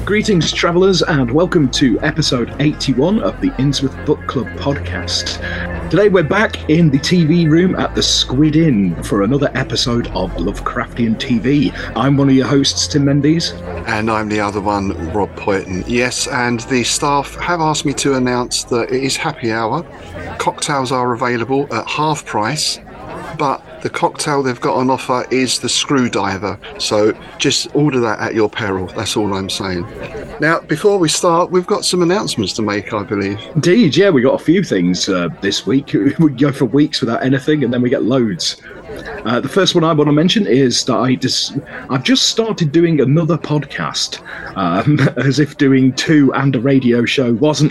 Greetings, travellers, and welcome to episode 81 of the Innsmouth Book Club podcast. Today we're back in the TV room at the Squid Inn for another episode of Lovecraftian TV. I'm one of your hosts, Tim Mendes. And I'm the other one, Rob Poyton. Yes, and the staff have asked me to announce that it is happy hour. Cocktails are available at half price, but the cocktail they've got on offer is the Screwdiver. So just order that at your peril. That's all I'm saying. Now, before we start, we've got some announcements to make, I believe. Indeed, yeah, we got a few things this week. We go for weeks without anything, and then we get loads. The first one I want to mention is that I've just started doing another podcast, as if doing two and a radio show wasn't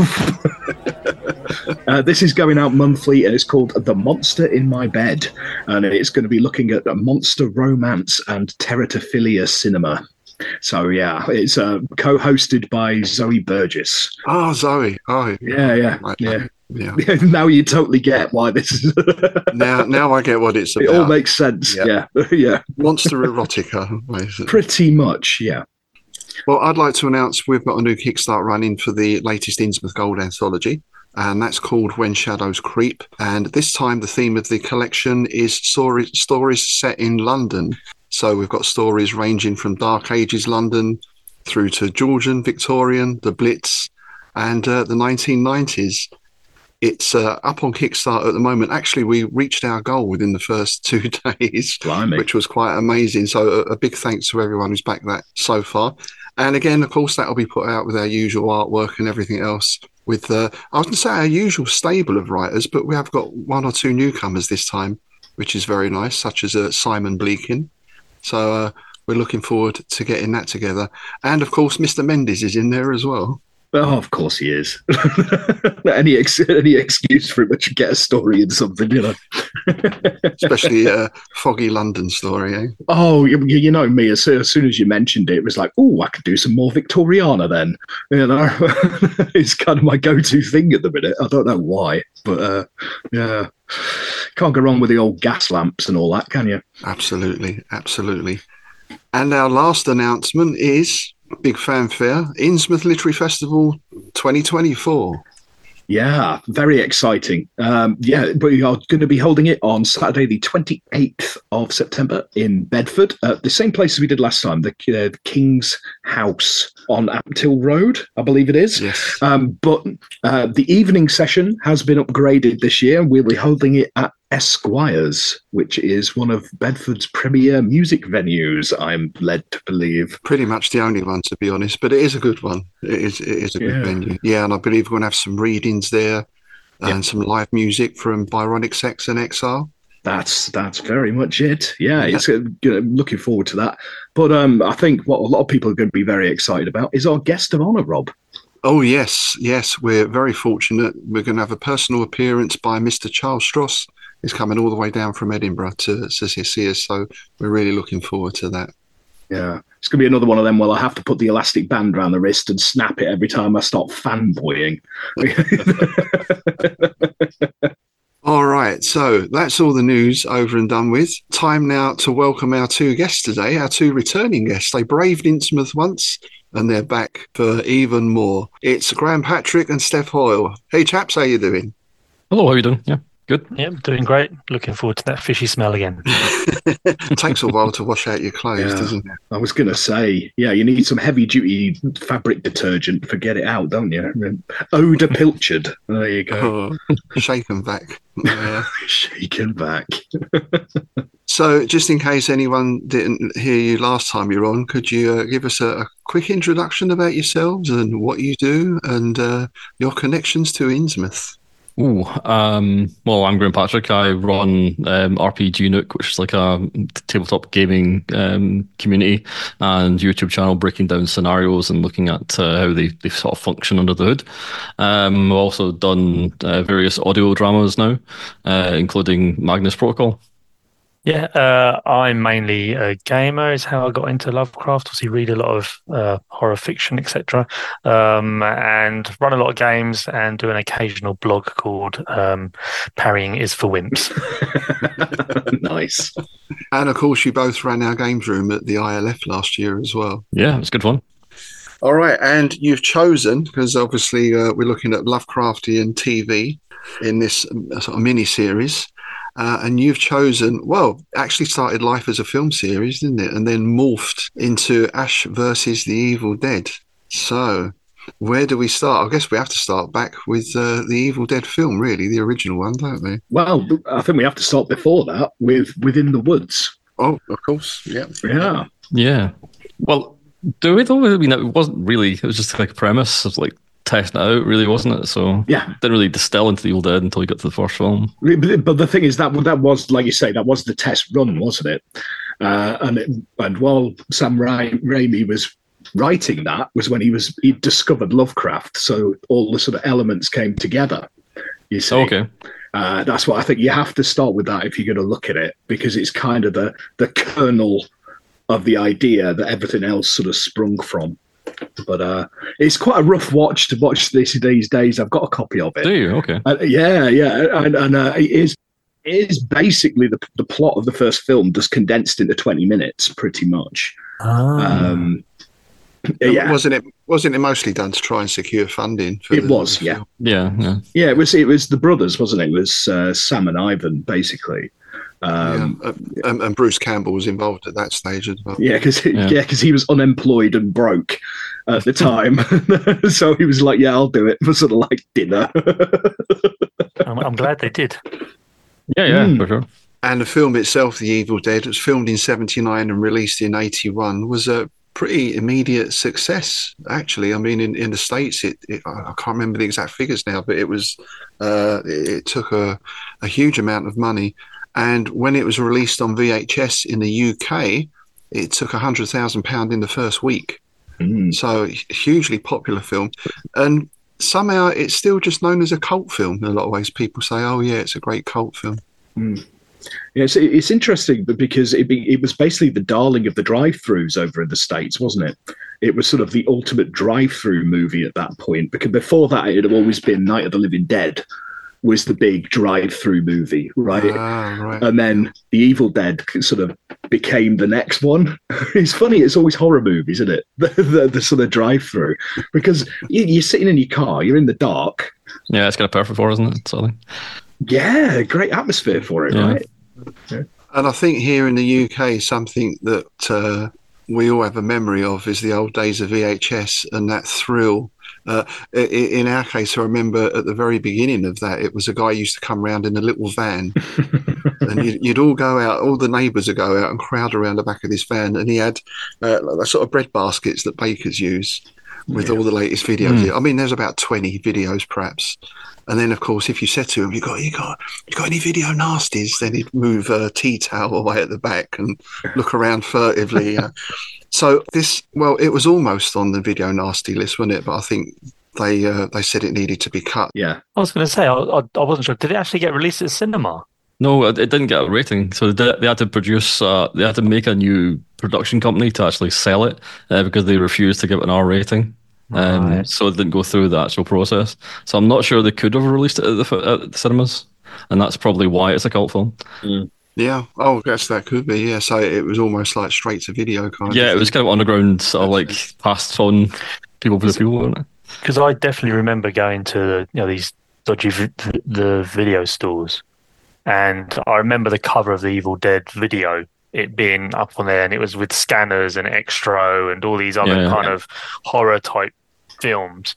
this is going out monthly, and it's called The Monster in My Bed, and it's going to be looking at monster romance and teratophilia cinema. So yeah, it's co-hosted by Zoe Burgess. Oh, Zoe. Oh, yeah. Right. Yeah. Yeah. Now you totally get why this is. now I get what it's about. It all makes sense. Yeah. Monster erotica, basically. Pretty much, yeah. Well, I'd like to announce we've got a new Kickstart running for the latest Innsmouth Gold anthology, and that's called When Shadows Creep. And this time the theme of the collection is stories set in London. So we've got stories ranging from Dark Ages London through to Georgian, Victorian, the Blitz, and the 1990s. It's up on Kickstarter at the moment. Actually, we reached our goal within the first 2 days, Blimey. Which was quite amazing. So a big thanks to everyone who's backed that so far. And again, of course, that will be put out with our usual artwork and everything else. With I was going to say our usual stable of writers, but we have got 1 or 2 newcomers this time, which is very nice, such as Simon Bleakin. So we're looking forward to getting that together. And of course, Mr. Mendes is in there as well. Oh, of course he is. any excuse for it to get a story in something, you know. Especially a foggy London story, eh? Oh, you know me, as soon as you mentioned it, it was like, oh, I could do some more Victoriana then. You know, it's kind of my go-to thing at the minute. I don't know why, but yeah. Can't go wrong with the old gas lamps and all that, can you? Absolutely. And our last announcement is... big fanfare, Innsmouth Literary Festival 2024. Yeah, very exciting. We are going to be holding it on Saturday, the 28th of September in Bedford, the same place as we did last time, the King's House on Aptill Road, I believe it is. Yes. But the evening session has been upgraded this year. We'll be holding it at Esquires, which is one of Bedford's premier music venues, I'm led to believe. Pretty much the only one, to be honest, but it is a good one. It is a good venue. Yeah, and I believe we're going to have some readings there and some live music from Byronic Sex and Exile. That's very much it. Yeah, it's looking forward to that. But I think what a lot of people are going to be very excited about is our guest of honour, Rob. Oh, yes, we're very fortunate. We're going to have a personal appearance by Mr. Charles Stross. He's coming all the way down from Edinburgh to see us, so we're really looking forward to that. Yeah, it's going to be another one of them where I have to put the elastic band around the wrist and snap it every time I start fanboying. All right, so that's all the news over and done with. Time now to welcome our 2 guests today, our 2 returning guests. They braved Innsmouth once, and they're back for even more. It's Graham Patrick and Steph Hoyle. Hey, chaps, how you doing? Hello, how are you doing? Yeah. Good. Yeah, doing great. Looking forward to that fishy smell again. It takes a while to wash out your clothes, doesn't it? I was going to say, yeah, you need some heavy-duty fabric detergent to get it out, don't you? Oda Pilchard. There you go. Oh, shaken back. Yeah. Shaken back. So, just in case anyone didn't hear you last time you were on, could you give us a quick introduction about yourselves and what you do and your connections to Innsmouth? Well, I'm Graham Patrick. I run RPG Nook, which is like a tabletop gaming community and YouTube channel breaking down scenarios and looking at how they sort of function under the hood. I've also done various audio dramas now, including Magnus Protocol. Yeah, I'm mainly a gamer is how I got into Lovecraft. Obviously read a lot of horror fiction, etc. And run a lot of games and do an occasional blog called Parrying is for Wimps. Nice. And of course, you both ran our games room at the ILF last year as well. Yeah, it was good fun. All right, and you've chosen, because obviously we're looking at Lovecraftian TV in this sort of mini-series, and you've chosen, well, actually started life as a film series, didn't it? And then morphed into Ash versus the Evil Dead. So, where do we start? I guess we have to start back with the Evil Dead film, really, the original one, don't we? Well, I think we have to start before that with Within the Woods. Oh, of course, yeah. Yeah. Yeah. Well, do we though? I mean, it wasn't really. It was just like a premise of like testing it out, really, wasn't it? So Yeah. didn't really distill into the Evil Dead until you got to the first film. But the thing is that was, like you say, that was the test run, wasn't it? And while Sam Raimi was writing that, was when he discovered Lovecraft, so all the sort of elements came together. You see, Okay. That's what I think. You have to start with that if you're going to look at it, because it's kind of the kernel of the idea that everything else sort of sprung from. But it's quite a rough watch to watch this these days. I've got a copy of it. Do you? Okay. Yeah, and it is basically the plot of the first film, just condensed into 20 minutes, pretty much. Yeah, Wasn't it mostly done to try and secure funding? For it the was. film? Yeah. Yeah. It was the brothers, wasn't it? It was Sam and Ivan, basically. And Bruce Campbell was involved at that stage as well. Yeah, because he was unemployed and broke at the time, so he was like, "Yeah, I'll do it for sort of like dinner." I'm glad they did. Yeah, for sure. And the film itself, The Evil Dead, was filmed in '79 and released in '81, was a pretty immediate success, actually. I mean, in the States, I can't remember the exact figures now, but it took a huge amount of money. And when it was released on VHS in the UK, it took £100,000 in the first week. So hugely popular film. And somehow it's still just known as a cult film in a lot of ways. People say, oh, yeah, it's a great cult film. Yeah, it's interesting because it was basically the darling of the drive-thrus over in the States, wasn't it? It was sort of the ultimate drive-through movie at that point, because before that it had always been Night of the Living Dead was the big drive-through movie, right? Right. And then The Evil Dead sort of became the next one. It's funny, it's always horror movies, isn't it? The sort of drive-through, because you're sitting in your car, you're in the dark. Yeah, it's kind of perfect for, isn't it? Sort of thing. Yeah, great atmosphere for it, right? Yeah. And I think here in the UK, something that we all have a memory of is the old days of VHS and that thrill. In our case, I remember at the very beginning of that, it was a guy who used to come around in a little van and you'd all go out, all the neighbours would go out and crowd around the back of this van, and he had sort of bread baskets that bakers use with all the latest videos. I mean, there's about 20 videos perhaps. And then, of course, if you said to him, you got any video nasties? Then he'd move a tea towel away at the back and look around furtively. So it was almost on the video nasty list, wasn't it? But I think they said it needed to be cut. Yeah. I was going to say, I wasn't sure. Did it actually get released at cinema? No, it didn't get a rating. So they had to produce, they had to make a new production company to actually sell it because they refused to give it an R rating. So it didn't go through the actual process. So I'm not sure they could have released it at the cinemas, and that's probably why it's a cult film. Yeah. Oh, I guess that could be. Yeah. So it was almost like straight to video kind of. Yeah, it was kind of underground, sort of like passed on people for the people, wasn't it? Because I definitely remember going to these dodgy the video stores, and I remember the cover of the Evil Dead video, it being up on there, and it was with Scanners and Extro and all these other kind of horror type films.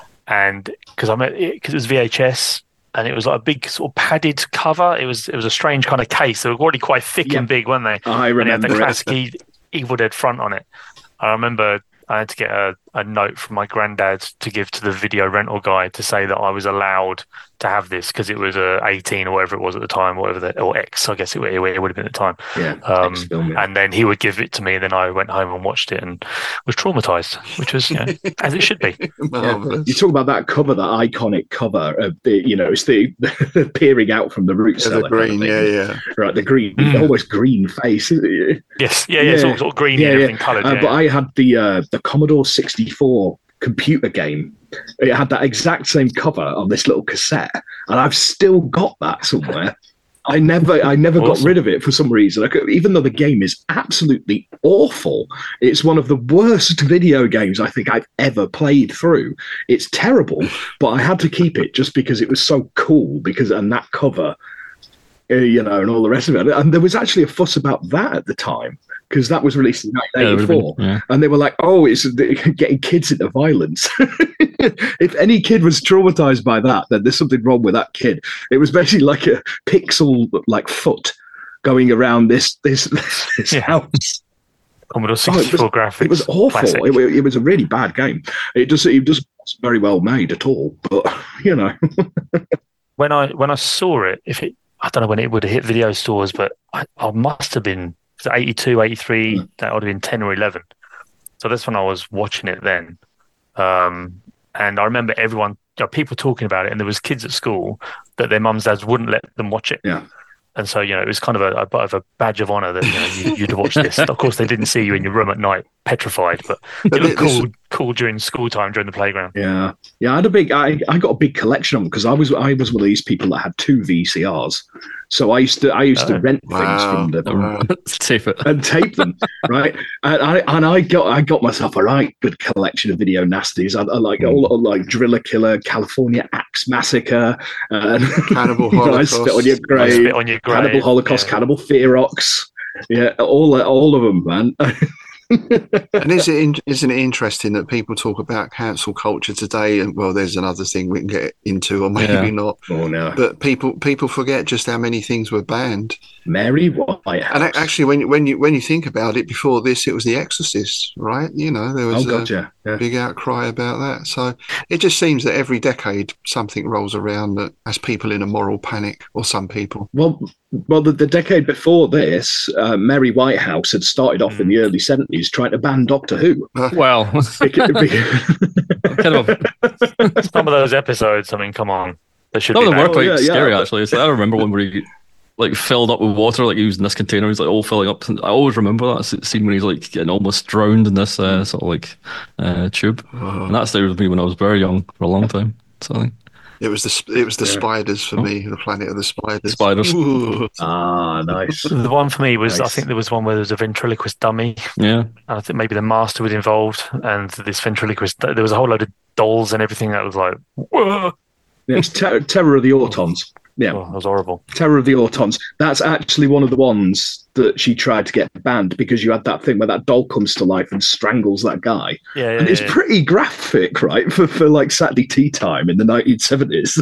And because it was VHS, and it was like a big sort of padded cover. It was a strange kind of case. They were already quite thick and big, weren't they? I remember. And it had the classic Evil Dead front on it. I remember I had to get a note from my granddad to give to the video rental guy to say that I was allowed to have this because it was 18 or whatever it was at the time, or X, I guess it would have been at the time. Yeah. And then he would give it to me, and then I went home and watched it and was traumatized, which was as it should be. Yeah. You talk about that cover, that iconic cover of it's the peering out from the root cellar. The green, right, the green, almost green face. Yes, it's all sort of green and everything coloured. But I had the Commodore 64 computer game. It had that exact same cover on this little cassette, and I've still got that somewhere. I never got Awesome. rid of it for some reason. Even though the game is absolutely awful, it's one of the worst video games I think I've ever played through. It's terrible, but I had to keep it just because it was so cool. And that cover, and all the rest of it. And there was actually a fuss about that at the time because that was released in 1984, and they were like, "Oh, it's getting kids into violence." If any kid was traumatized by that, then there's something wrong with that kid. It was basically like a pixel foot going around this house. Commodore 64 graphics. It was awful. Classic. It was a really bad game. It wasn't very well made at all. But When I saw it, I don't know when it would have hit video stores, but I must have been 82, 83. That would have been 10 or 11. So that's when I was watching it then. And I remember people talking about it, and there was kids at school that their mums, dads wouldn't let them watch it. Yeah. And so, it was kind of a bit of a badge of honor that you'd watch this. Of course, they didn't see you in your room at night, petrified, but it looked cool during school time, during the playground. Yeah. I got a big collection of them because I was one of these people that had 2 VCRs. So I used to rent things from them and tape them, right? And I got myself a right good collection of video nasties. I like all like Driller Killer, California Axe Massacre, Cannibal Holocaust, Spit on Your Grave, Cannibal Holocaust, Cannibal Ferox, all of them, man. And isn't it interesting that people talk about cancel culture today? And well, there's another thing we can get into, or maybe not. Oh no! But people forget just how many things were banned. Mary Whitehouse. And actually, when you think about it, before this, it was The Exorcist, right? There was a big outcry about that. So it just seems that every decade something rolls around that has people in a moral panic, or some people. Well, the decade before this, Mary Whitehouse had started off in the early 70s trying to ban Doctor Who. Well, kind of some of those episodes, I mean, come on. They should some be of them were banned. quite scary, actually. So I remember one where he filled up with water, like he was in this container, he's all filling up. And I always remember that scene when he's getting almost drowned in this sort of tube. And that stayed with me when I was very young for a long time. So it was the spiders for me, the Planet of the Spiders. Spiders. Ooh. Ah, nice. The one for me was, Nice. I think there was one where there was a ventriloquist dummy. Yeah. I think maybe the master was involved, and this ventriloquist, there was a whole load of dolls and everything that was like, whoa. Yeah, it's Terror of the Autons. Yeah, Oh, that was horrible. Terror of the Autons. That's actually one of the ones that she tried to get banned because you had that thing where that doll comes to life and strangles that guy. Yeah, And it's pretty graphic, right, for Saturday tea time in the 1970s.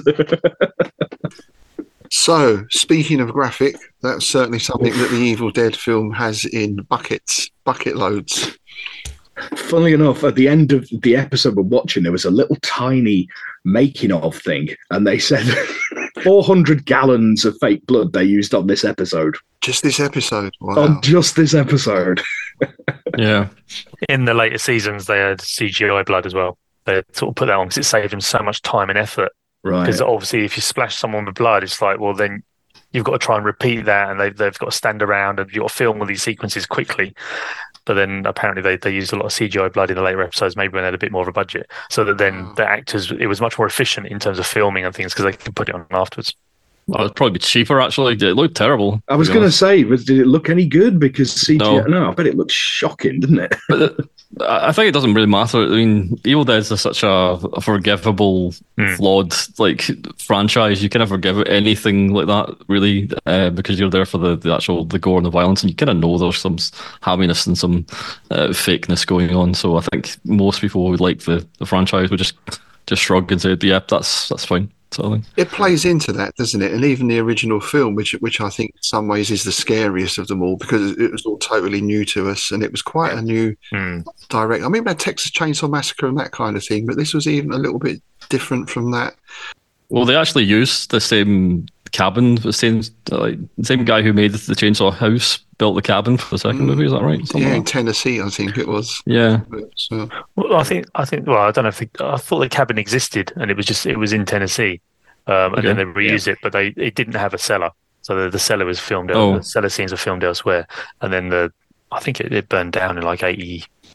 So, speaking of graphic, that's certainly something that the Evil Dead film has in bucket loads. Funnily enough, at the end of the episode we're watching, there was a little tiny making of thing, and they said 400 gallons of fake blood they used on this episode. Just this episode. Wow. On just this episode. Yeah. In the later seasons, they had CGI blood as well. They sort of put that on because it saved them so much time and effort. Right. Because obviously, if you splash someone with blood, it's like, well, then you've got to try and repeat that, and they've got to stand around and you've got to film all these sequences quickly. But then apparently they used a lot of CGI blood in the later episodes, maybe when they had a bit more of a budget, so that then the actors, it was much more efficient in terms of filming and things because they could put it on afterwards. Well, it'd probably be cheaper, actually. It looked terrible. I was going to say, did it look any good? Because CGI... No. No, I bet it looked shocking, didn't it? But I think it doesn't really matter. I mean, Evil Dead is such a forgivable, flawed franchise. You kind of forgive anything like that, really, because you're there for the actual gore and the violence, and you kind of know there's some hamminess and some fakeness going on. So I think most people who like the franchise would just shrug and say, "Yeah, that's fine." Sort of thing. It plays into that, doesn't it? And even the original film, which I think in some ways is the scariest of them all, because it was all totally new to us, and it was quite a new direct. I mean, we had Texas Chainsaw Massacre and that kind of thing, but this was even a little bit different from that. Well, they actually used the same cabin, the same guy who made the Chainsaw House built the cabin for the second movie. Is that right? Yeah, in Tennessee, I think it was. Yeah. So, Well, I think. Well, I don't know if I thought the cabin existed, and it was in Tennessee, and then they reused it, but it didn't have a cellar, so the cellar was filmed. The cellar scenes were filmed elsewhere, and then I think it burned down in like 82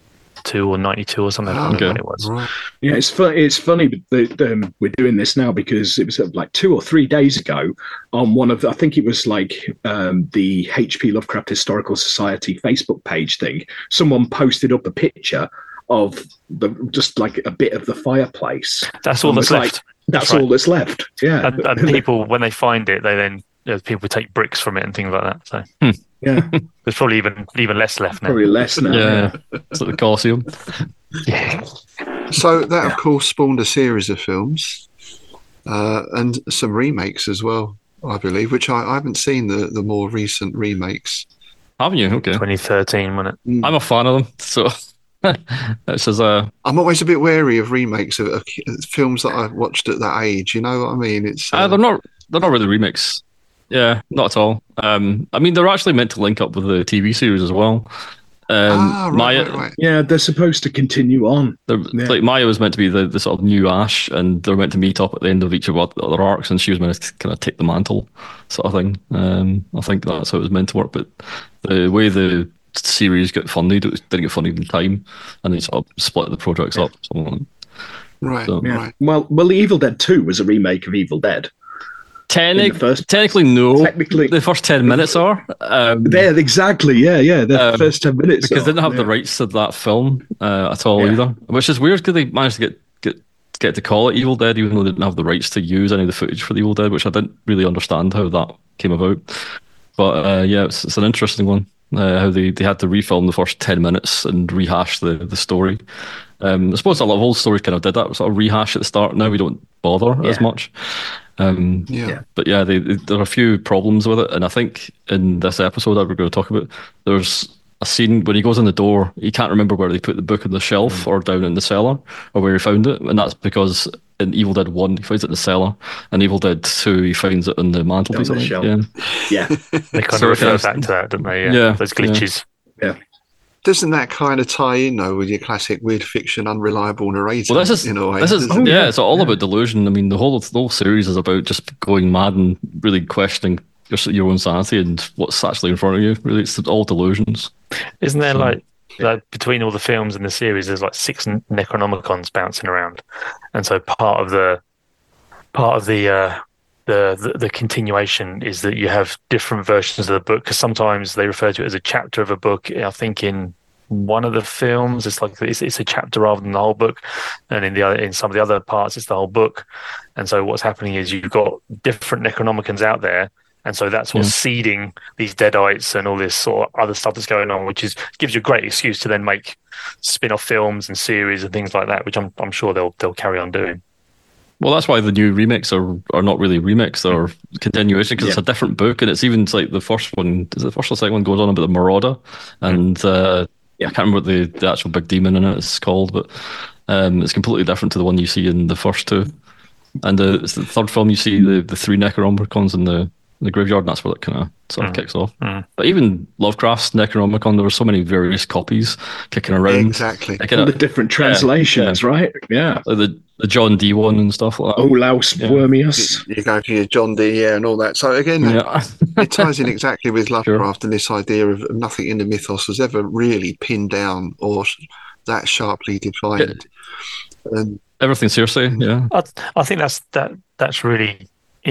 92 or 92 or something. I can't remember when it was. Right. Yeah, it's funny that we're doing this now because it was like 2 or 3 days ago on one of I think it was like the HP Lovecraft Historical Society Facebook page thing. Someone posted up a picture of just like a bit of the fireplace. That's all that's left. That's all that's left. Yeah, and people when they find it, they then people take bricks from it and things like that. So yeah, there's probably even less left now. Probably less now. Yeah, it's like the Colosseum. Yeah. So that, of course, spawned a series of films and some remakes as well, I believe, which I haven't seen the more recent remakes. Haven't you? Okay. 2013, wasn't it? I'm a fan of them, so it's as a. I'm always a bit wary of remakes of films that I've watched at that age. You know what I mean? It's they're not really remakes. Yeah, not at all. I mean, they're actually meant to link up with the TV series as well. Right. Yeah, they're supposed to continue on. Like Maya was meant to be the sort of new Ash, and they're meant to meet up at the end of each of the other arcs, and she was meant to kind of take the mantle, sort of thing. I think that's how it was meant to work, but the way the series got funded, it didn't get funded in time, and they sort of split the projects up. Right. Well, the Evil Dead 2 was a remake of Evil Dead. Technically, no. Technically, the first 10 minutes are. There, exactly. Yeah. The first 10 minutes because they didn't have the rights to that film at all either, which is weird because they managed to get to call it Evil Dead, even though they didn't have the rights to use any of the footage for the Evil Dead, which I didn't really understand how that came about. But yeah, it's an interesting one. How they had to refilm the first 10 minutes and rehash the story. I suppose a lot of old stories kind of did that, sort of rehash at the start. Now we don't bother as much. But yeah, there are a few problems with it, and I think in this episode that we're going to talk about, there's a scene when he goes in the door, he can't remember where they put the book on the shelf or down in the cellar or where he found it, and that's because in Evil Dead 1 he finds it in the cellar, and Evil Dead 2 he finds it on the mantelpiece. On the shelf. Yeah. They kind of refer back to that, don't they? Yeah. Those glitches. Yeah. Doesn't that kind of tie in though with your classic weird fiction, unreliable narrator? Well, this is in a way. It's all about delusion. I mean, the whole series is about just going mad and really questioning your own sanity and what's actually in front of you. Really, it's all delusions. Isn't there like between all the films and the series, there's like 6 Necronomicons bouncing around, and so part of the continuation is that you have different versions of the book, because sometimes they refer to it as a chapter of a book. I think in one of the films it's like it's a chapter rather than the whole book, and in some of the other parts it's the whole book. And so what's happening is you've got different Necronomicons out there, and so that's what's seeding these deadites and all this sort of other stuff that's going on, which gives you a great excuse to then make spin-off films and series and things like that, which I'm sure they'll carry on doing. Well, that's why the new remakes are not really remakes, they're continuation, because it's a different book, and it's even like the first one, is it the first or second one goes on about the Marauder, and I can't remember what the actual big demon in it is called, but it's completely different to the one you see in the first two. And it's the third film you see the 3 Necronomicons in the graveyard, and that's where it kind of sort of kicks off. But even Lovecraft's Necronomicon, there were so many various copies kicking around. Exactly. All the different translations, right? Yeah. Like the John Dee one and stuff like that. Olaus Wormius. You go to your John Dee, and all that. So again, it ties in exactly with Lovecraft and this idea of nothing in the mythos was ever really pinned down or that sharply defined. Everything's hearsay, yeah. I think that's really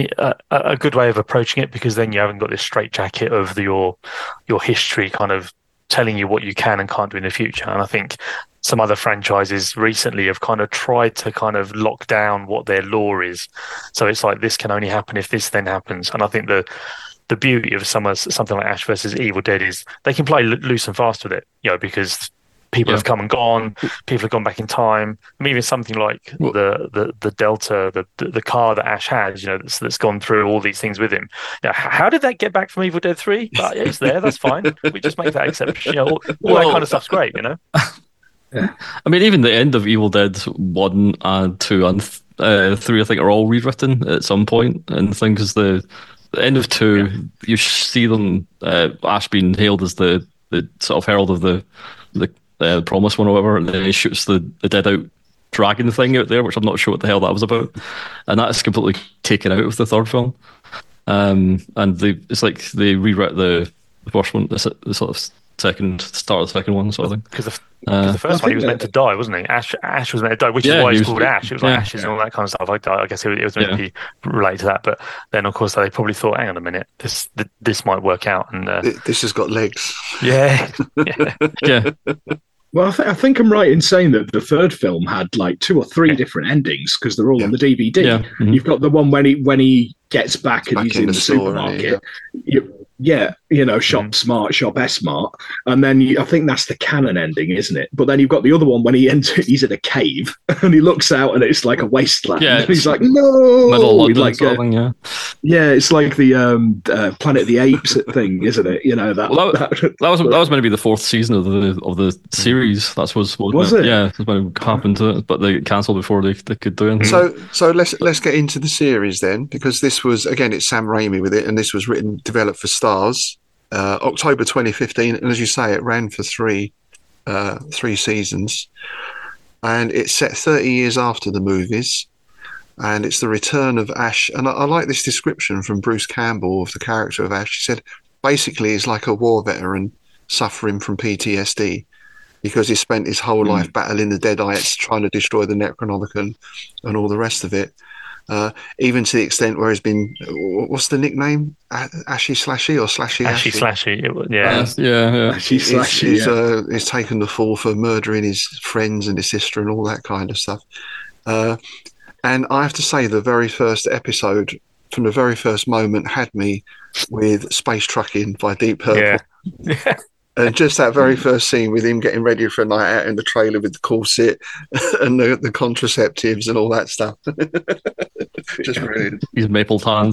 a good way of approaching it, because then you haven't got this straitjacket of your history kind of telling you what you can and can't do in the future. And I think some other franchises recently have kind of tried to kind of lock down what their lore is. So it's like, this can only happen if this then happens. And I think the beauty of something like Ash versus Evil Dead is they can play loose and fast with it, because people have come and gone, people have gone back in time. I mean, even something like the Delta, the car that Ash has, that's gone through all these things with him. How did that get back from Evil Dead 3? But it's there, that's fine. We just make that exception. All that kind of stuff's great, Yeah. I mean, even the end of Evil Dead 1 and 2 and 3, I think, are all rewritten at some point. And the thing is, the end of 2, you see them, Ash being hailed as the sort of herald of the Promise one or whatever, and then he shoots the dead out dragon thing out there, which I'm not sure what the hell that was about. And that's completely taken out of the third film. And it's like they rewrote the first one, the sort of start of the second one, sort of thing. Because the first one, he was meant to die, wasn't he? Ash was meant to die, which is why he's called Ash. It was like ashes and all that kind of stuff. I guess it was meant to be related to that. But then, of course, they probably thought, hang on a minute, this might work out. And this has got legs. Yeah. Yeah. Well, I think I'm right in saying that the third film had like 2 or 3 different endings because they're all on the DVD. Yeah. Mm-hmm. You've got the one when he gets back and he's in the supermarket. Shop smart, shop S-smart. And then I think that's the canon ending, isn't it? But then you've got the other one when he's in a cave and he looks out and it's like a wasteland. Yeah, and he's like, no! It's like the Planet of the Apes thing, isn't it? That was meant to be the 4th season of the series. That was it? Yeah, that's when it happened to it, but they cancelled before they could do anything. So let's get into the series then, because this was, again, it's Sam Raimi with it, and this was developed for Starz, October 2015, and as you say, it ran for three seasons, and it's set 30 years after the movies, and it's the return of Ash. And I like this description from Bruce Campbell of the character of Ash. He said, basically, he's like a war veteran suffering from PTSD because he spent his whole life battling the Deadites, trying to destroy the Necronomicon and all the rest of it. Even to the extent where he's been, what's the nickname? Ashy Slashy or Slashy Ashy? Ashy Slashy, Ashy Slashy. He's taken the fall for murdering his friends and his sister and all that kind of stuff. And I have to say, the very first episode, from the very first moment, had me with Space Trucking by Deep Purple. Yeah. And just that very first scene with him getting ready for a night out in the trailer with the corset and the contraceptives and all that stuff. Just brilliant. He's maple tanned.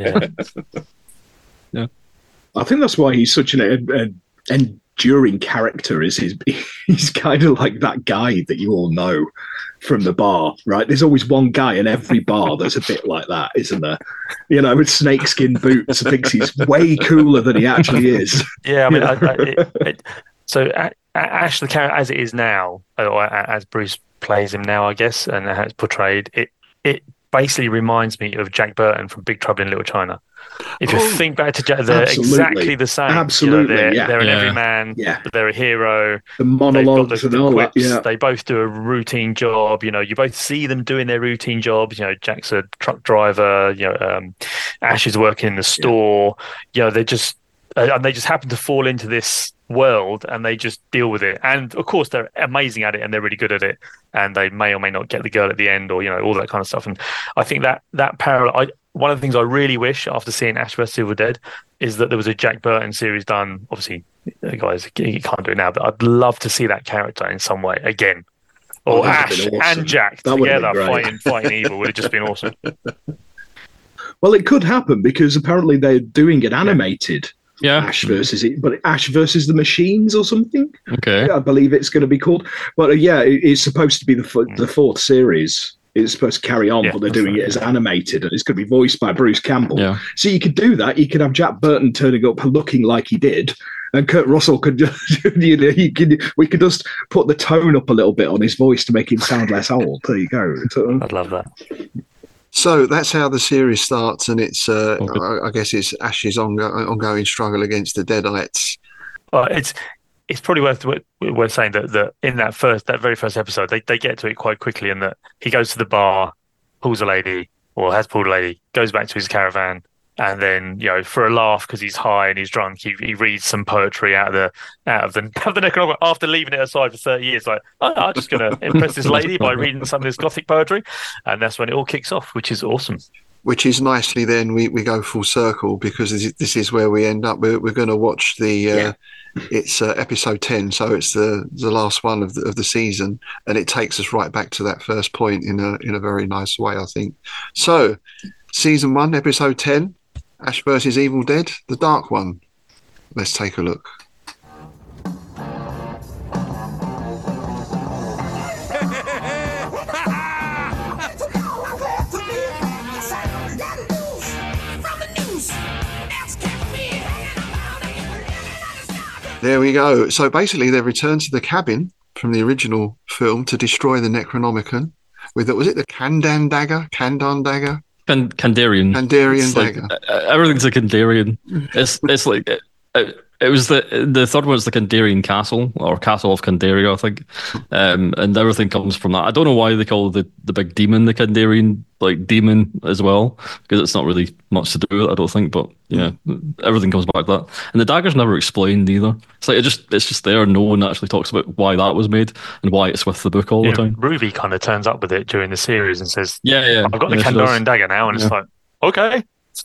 Yeah. I think that's why he's such an enduring character. He's kind of like that guy that you all know from the bar, right? There's always one guy in every bar that's a bit like that, isn't there? With snakeskin boots, thinks he's way cooler than he actually is. Yeah, I mean, so Ash, the character as it is now, or as Bruce plays him now, I guess, and how it's portrayed, it basically reminds me of Jack Burton from Big Trouble in Little China. If you think back to Jack, they're exactly the same. Absolutely, they're an everyman, but they're a hero. The monologues and all that, They both do a routine job. You both see them doing their routine jobs. Jack's a truck driver. Ash is working in the store. They just happen to fall into this world and they just deal with it. And of course, they're amazing at it and they're really good at it. And they may or may not get the girl at the end, or all that kind of stuff. And I think that parallel. One of the things I really wish after seeing Ash vs Evil Dead is that there was a Jack Burton series done. Obviously, guys, you can't do it now, but I'd love to see that character in some way again. Or Ash and Jack together fighting evil would have just been awesome. Well, it could happen because apparently they're doing an animated Ash versus the Machines or something. Okay, I believe it's going to be called. But it's supposed to be the 4th series. It's supposed to carry on, but they're doing it as animated, and it's going to be voiced by Bruce Campbell. Yeah. So you could do that. You could have Jack Burton turning up looking like he did, and Kurt Russell could just, we could just put the tone up a little bit on his voice to make him sound less old. There you go. I'd love that. So that's how the series starts, and it's I guess it's Ash's ongoing struggle against the Deadites. It's probably worth saying that in that very first episode, they get to it quite quickly, in that he goes to the bar, pulls a lady, or has pulled a lady, goes back to his caravan, and then for a laugh because he's high and he's drunk, he reads some poetry out of the Necronomicon after leaving it aside for 30 years. Like, I'm just going to impress this lady by reading some of this gothic poetry, and that's when it all kicks off, which is awesome. Which is nicely then we go full circle, because this is where we end up. We're going to watch it's episode 10, so it's the last one of the season, and it takes us right back to that first point in a very nice way, I think. So, season 1, episode 10, Ash vs Evil Dead, the Dark One. Let's take a look. There we go. So basically, they returned to the cabin from the original film to destroy the Necronomicon with, was it the Kandarian dagger? Kandarian. Kandarian dagger. Everything's a Kandarian. It's like It was the third one was the Kandarian Castle or Castle of Kandaria, I think, and everything comes from that. I don't know why they call the big demon the Kandarian demon as well, because it's not really much to do with it, I don't think. But yeah, everything comes back to that, and the dagger's never explained either. It's like it's just there. No one actually talks about why that was made and why it's with the book all the time. Ruby kind of turns up with it during the series and says, "Yeah, I've got the Kandarian dagger now," and it's like, okay.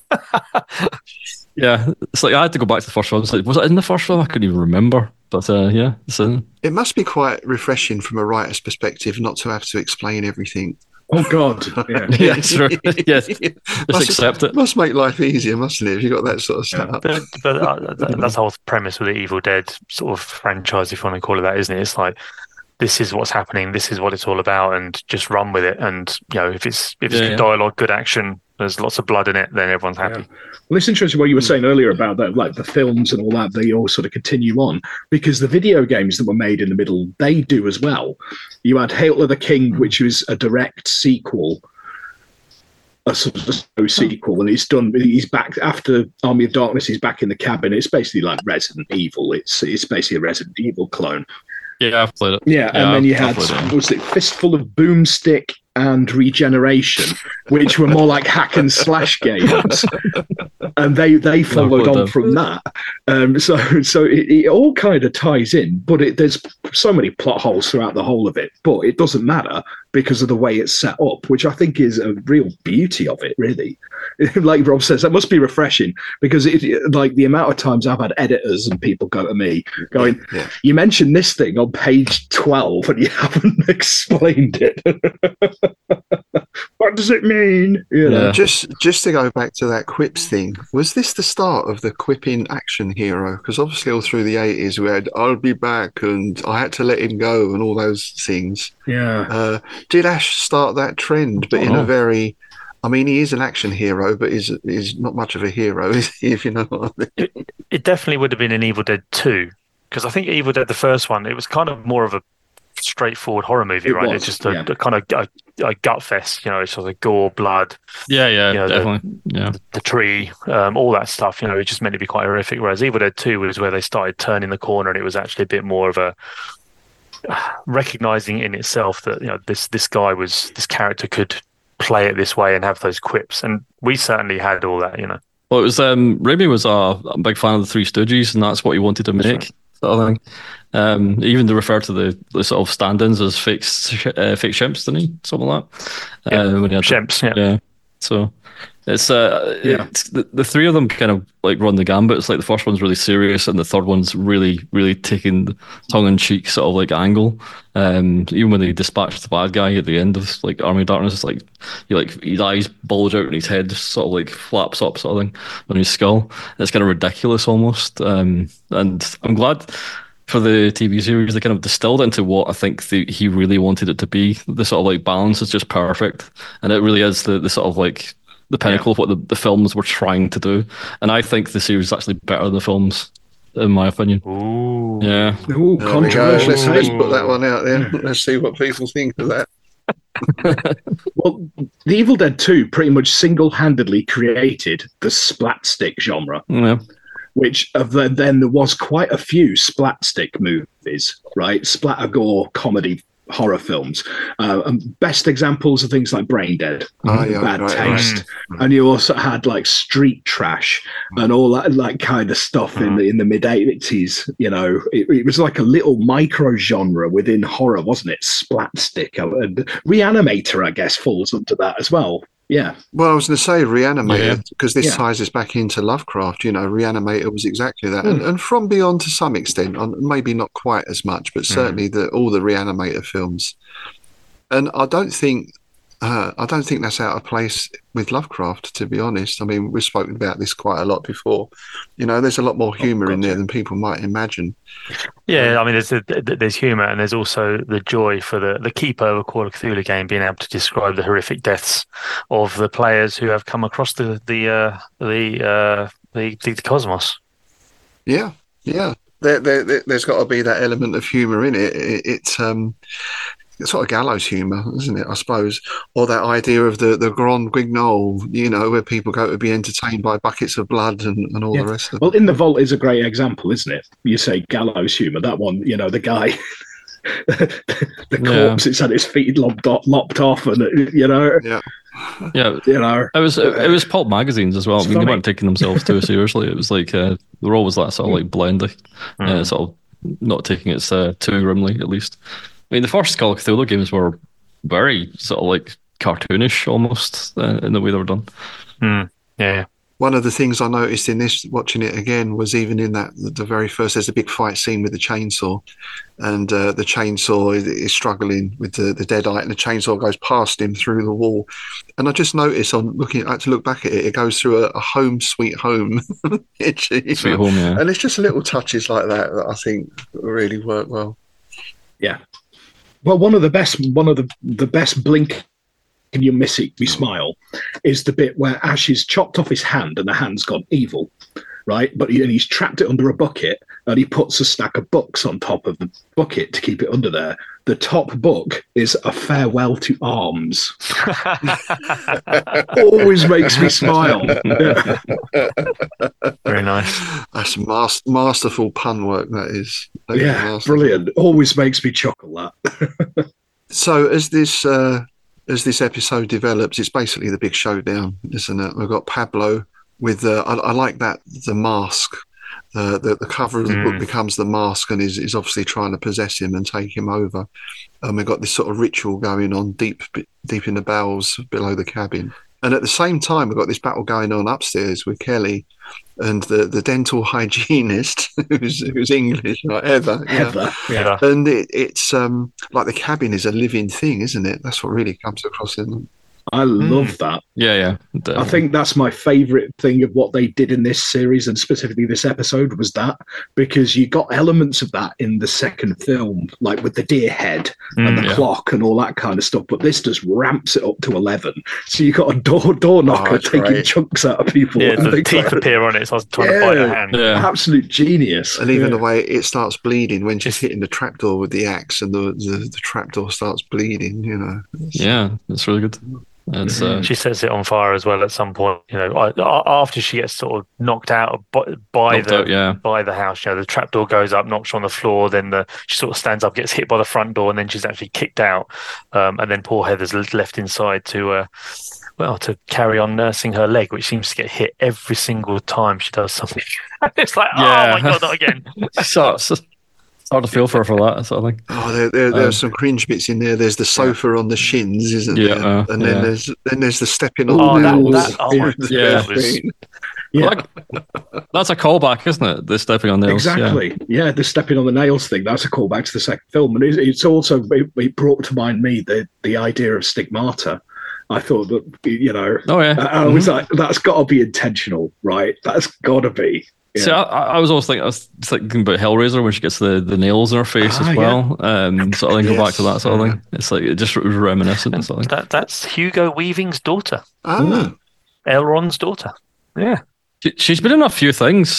Yeah, it's like I had to go back to the first one. It's like, was it in the first one? I couldn't even remember. But yeah, it's in. It must be quite refreshing from a writer's perspective not to have to explain everything. Oh God! Yeah, yeah, sure. Yes, just accept it. Must make life easier, mustn't it? If you got that sort of setup. But that's the whole premise with the Evil Dead sort of franchise, if you want to call it that, isn't it? It's like, this is what's happening, this is what it's all about, and just run with it. And if it's good dialogue, good action, there's lots of blood in it, then everyone's happy. Yeah. Well, it's interesting what you were saying earlier about that, like the films and all that, they all sort of continue on because the video games that were made in the middle, they do as well. You had Hail to the King, which was a direct sequel, a sort of sequel, and he's back after Army of Darkness, he's back in the cabin. It's basically like Resident Evil. It's basically a Resident Evil clone. Yeah, I've played it. Yeah, and then you had, was it Fistful of Boomstick and Regeneration, which were more like hack and slash games, and they followed on from that. So it all kind of ties in, but there's so many plot holes throughout the whole of it. But it doesn't matter because of the way it's set up, which I think is a real beauty of it, really. Like Rob says, that must be refreshing because like the amount of times I've had editors and people go to me going, "You mentioned this thing on page 12 and you haven't explained it." What does it mean? Just to go back to that quips thing, was this the start of the quipping action hero? Because obviously all through the 80s we had "I'll be back" and "I had to let him go" and all those things. Yeah. Did Ash start that trend? But in a very, I mean, he is an action hero, but is not much of a hero, is he? If you know what I mean. It definitely would have been in Evil Dead 2, because I think Evil Dead, the first one, it was kind of more of a straightforward horror movie, right? It's just a kind of a gut fest, it's sort of gore, blood. Yeah, definitely. The tree, all that stuff, it just meant to be quite horrific. Whereas Evil Dead 2 was where they started turning the corner, and it was actually a bit more of a recognizing in itself that this character could play it this way and have those quips, and we certainly had all that. Well, it was Raimi was a big fan of the Three Stooges, and that's what he wanted to make. Sort of thing. Even to refer to the sort of stand-ins as fake shemps, didn't he? Something like that. When he had shemps, yeah. So it's it's the three of them kind of like run the gambit. It's like the first one's really serious, and the third one's really, really taking the tongue-in-cheek sort of like angle. Even when they dispatch the bad guy at the end of like Army of Darkness, it's like his eyes bulge out and his head just sort of like flaps up sort of thing on his skull. It's kind of ridiculous almost. And I'm glad for the TV series they kind of distilled it into what I think he really wanted it to be. The sort of like balance is just perfect, and it really is the sort of like the pinnacle of what the films were trying to do. And I think the series is actually better than the films, in my opinion. Ooh. Yeah. Ooh, controversial. Let's put that one out there. Let's see what people think of that. Well, The Evil Dead 2 pretty much single-handedly created the splatstick genre. Yeah. Which then there was quite a few splatstick movies, right? Splatter gore comedy horror films. Best examples are things like Brain Dead, Bad Taste, and you also had like Street Trash and all that like kind of stuff in the mid-80s. It was like a little micro genre within horror, wasn't it? Splatstick, and Reanimator, I guess, falls into that as well. Yeah. Well, I was going to say Reanimator, because this ties us back into Lovecraft. Reanimator was exactly that. And From Beyond to some extent, maybe not quite as much, but certainly all the Reanimator films. And I don't think that's out of place with Lovecraft, to be honest. I mean, we've spoken about this quite a lot before. There's a lot more humour in there than people might imagine. Yeah, I mean, there's humour, and there's also the joy for the keeper of a Call of Cthulhu game being able to describe the horrific deaths of the players who have come across the cosmos. Yeah. There's got to be that element of humour in it. sort of gallows humour, isn't it? I suppose, or that idea of the Grand Guignol, where people go to be entertained by buckets of blood and all the rest of it. Well, In the Vault is a great example, isn't it? You say gallows humour. That one, the guy, the corpse, it's had its feet lopped off, and Yeah, it was pulp magazines as well. I mean, they weren't taking themselves too seriously. It was like there always that sort of like blend, sort of not taking it too grimly, at least. I mean, the first Call of Cthulhu games were very sort of like cartoonish almost in the way they were done. Yeah. One of the things I noticed in this, watching it again, was even in the very first, there's a big fight scene with the chainsaw, and the chainsaw is struggling with the deadite, and the chainsaw goes past him through the wall. And I just noticed I had to look back at it, it goes through a home sweet home. Sweet home, yeah. And it's just little touches like that I think really work well. Yeah. Well, one of the best blink and you miss it, we smile, is the bit where Ash has chopped off his hand and the hand's gone evil, right? But he's trapped it under a bucket and he puts a stack of books on top of the bucket to keep it under there. The top book is A Farewell to Arms. Always makes me smile. Very nice. That's masterful pun work, that is. Brilliant. Always makes me chuckle, that. So as this episode develops, it's basically the big showdown, isn't it? We've got Pablo with I like that, the mask. The cover of the book becomes the mask and is obviously trying to possess him and take him over. And we've got this sort of ritual going on deep in the bowels below the cabin. And at the same time, we've got this battle going on upstairs with Kelly and the dental hygienist, who's English, like Heather. Yeah. And it's like the cabin is a living thing, isn't it? That's what really comes across in them. I love that. Yeah. I think that's my favourite thing of what they did in this series, and specifically this episode, was that, because you got elements of that in the second film, like with the deer head and the clock and all that kind of stuff, but this just ramps it up to 11. So you got a door knocker taking chunks out of people. Yeah, the teeth appear on it, so I was trying to bite her hand. Yeah. Absolute genius. And even the way it starts bleeding when she's hitting the trapdoor with the axe and the trapdoor starts bleeding, Yeah, it's really good. She sets it on fire as well at some point. After she gets sort of knocked out by the house. The trapdoor goes up, knocks her on the floor. Then she sort of stands up, gets hit by the front door, and then she's actually kicked out. And then poor Heather's left inside to carry on nursing her leg, which seems to get hit every single time she does something. It's like, oh my god, not again. It's hard to feel for her for that sort of thing. Oh, there's some cringe bits in there. There's the sofa on the shins, isn't there? And then there's the stepping on the nails. That's a callback, isn't it? The stepping on nails. Exactly. Yeah, the stepping on the nails thing. That's a callback to the second film, and it's also it brought to mind me the idea of stigmata. I thought that I was like, that's got to be intentional, right? That's got to be. Yeah. See, I was thinking about Hellraiser when she gets the nails in her face as well. Sort of then go back to that sort of thing. It's like it just was reminiscent. And sort of thing. That's Hugo Weaving's daughter. Elrond's daughter. Yeah, she's been in a few things.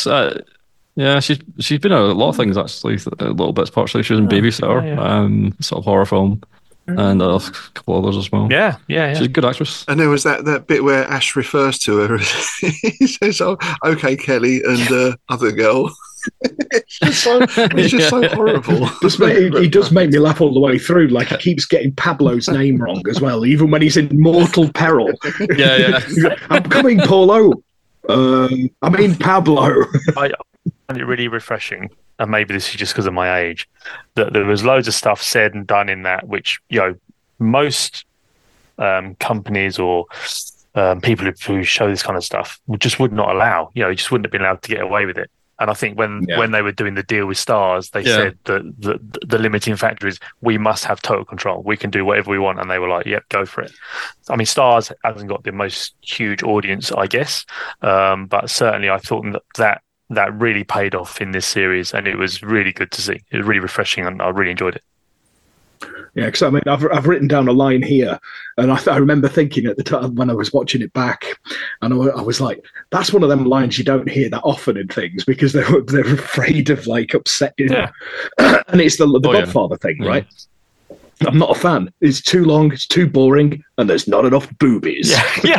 She's been in a lot of things actually. A little bits partially. She was in Babysitter, sort of horror film. And a couple others as well. Yeah. She's a good actress. And there was that bit where Ash refers to her. He says, "Oh, okay, Kelly," and other girl. It's just so horrible. He does make me laugh all the way through. Like, he keeps getting Pablo's name wrong as well, even when he's in mortal peril. Yeah. I'm coming, Paulo. I mean, Pablo. I find it really refreshing, and maybe this is just because of my age, that there was loads of stuff said and done in that which most companies or people who show this kind of stuff just would not allow. Just wouldn't have been allowed to get away with it. And I think when they were doing the deal with Stars, they said that the limiting factor is we must have total control. We can do whatever we want. And they were like, yep, go for it. I mean, Stars hasn't got the most huge audience, I guess. But certainly I thought that really paid off in this series. And it was really good to see. It was really refreshing and I really enjoyed it. Yeah, because I mean, I've written down a line here, and I remember thinking at the time when I was watching it back, and I was like, "That's one of them lines you don't hear that often in things because they're afraid of like upsetting." Yeah. And it's the Godfather thing, right? I'm not a fan. It's too long, it's too boring, and there's not enough boobies. Yeah.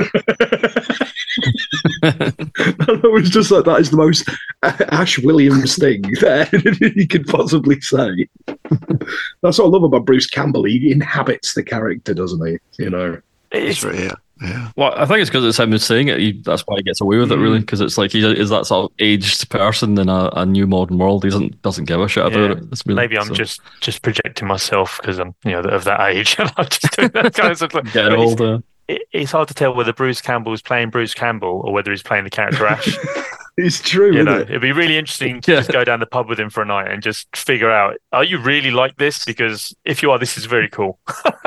It was just like, that is the most Ash Williams thing that you could possibly say. That's what I love about Bruce Campbell. He inhabits the character, doesn't he? You know, That's right, yeah. Well, I think it's because it's him who's saying it. That's why he gets away with it, really, because it's like he is that sort of aged person in a new modern world. He doesn't give a shit about it. It's really, maybe I'm just projecting myself because I'm of that age, and I'm just doing that kind of stuff. Getting older. It's hard to tell whether Bruce Campbell is playing Bruce Campbell or whether he's playing the character Ash. it's true. Isn't it? It'd be really interesting to just go down the pub with him for a night and just figure out: are you really like this? Because if you are, this is very cool.